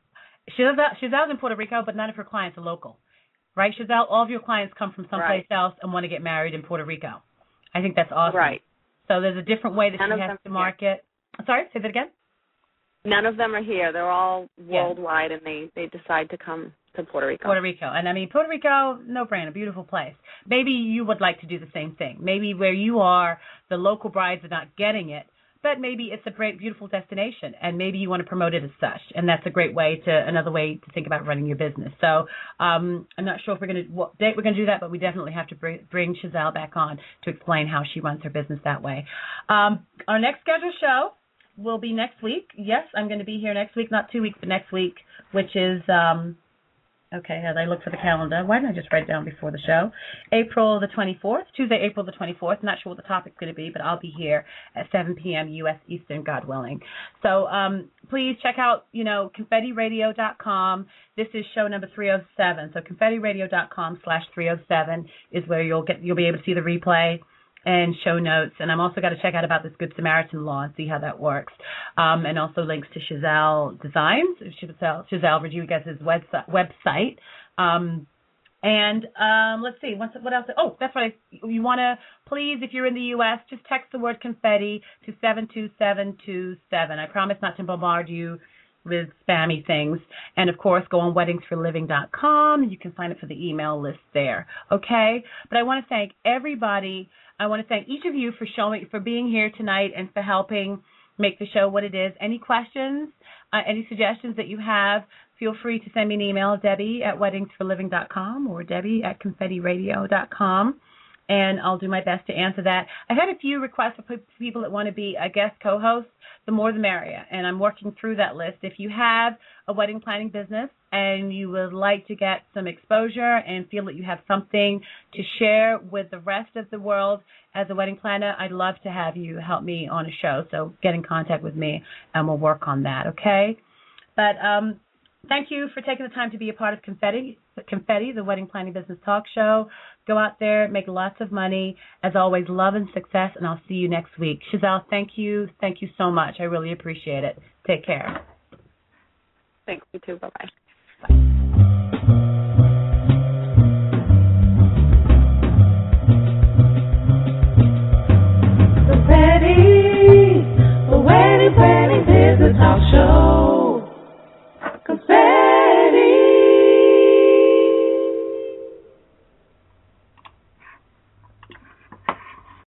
A: Chazelle's in Puerto Rico, but none of her clients are local. Right, Chazelle? All of your clients come from someplace
B: right.
A: else and want to get married in Puerto Rico. I think that's awesome.
B: Right.
A: So there's a different way that
B: None
A: she has to market. Sorry, say that again?
B: None of them are here. They're all worldwide, yeah. and they, they decide to come to Puerto Rico.
A: Puerto Rico. And, I mean, Puerto Rico, no-brainer, beautiful place. Maybe you would like to do the same thing. Maybe where you are, the local brides are not getting it, but maybe it's a great, beautiful destination, and maybe you want to promote it as such, and that's a great way to, another way to think about running your business. So um, I'm not sure if we're going to, what date we're going to do that, but we definitely have to bring, bring Chazelle back on to explain how she runs her business that way. Um, our next scheduled show will be next week. Yes, I'm going to be here next week, not two weeks, but next week, which is, um, okay, as I look for the calendar, why didn't I just write it down before the show? April the twenty-fourth, Tuesday, April the twenty-fourth. Not sure what the topic's going to be, but I'll be here at seven p.m. U S Eastern, God willing. So um, please check out, you know, confetti radio dot com. This is show number three oh seven. So confetti radio dot com slash three oh seven is where you'll get you'll be able to see the replay and show notes. And I'm also got to check out about this Good Samaritan law and see how that works. Um, and also links to Chazelle Designs, Chazelle, Chazelle Rodriguez's website. website. Um, and um, let's see, what's, what else? Oh, that's right. You want to, please, if you're in the U S, just text the word confetti to seven two seven two seven. I promise not to bombard you with spammy things. And, of course, go on weddings for living dot com. You can sign up for the email list there, okay? But I want to thank everybody. I want to thank each of you for showing, for being here tonight and for helping make the show what it is. Any questions, uh, any suggestions that you have, feel free to send me an email, Debbie at weddings for living dot com or Debbie at confetti radio dot com, and I'll do my best to answer that. I've had a few requests for people that want to be a guest co-host. The more the merrier, and I'm working through that list. If you have a wedding planning business and you would like to get some exposure and feel that you have something to share with the rest of the world as a wedding planner, I'd love to have you help me on a show. So get in contact with me, and we'll work on that, okay? But um, thank you for taking the time to be a part of Confetti, Confetti, the Wedding Planning Business Talk Show. Go out there, make lots of money. As always, love and success, and I'll see you next week. Chazelle, thank you. Thank you so much. I really appreciate it. Take care.
B: Thanks, you too. Bye-bye.
A: Bye.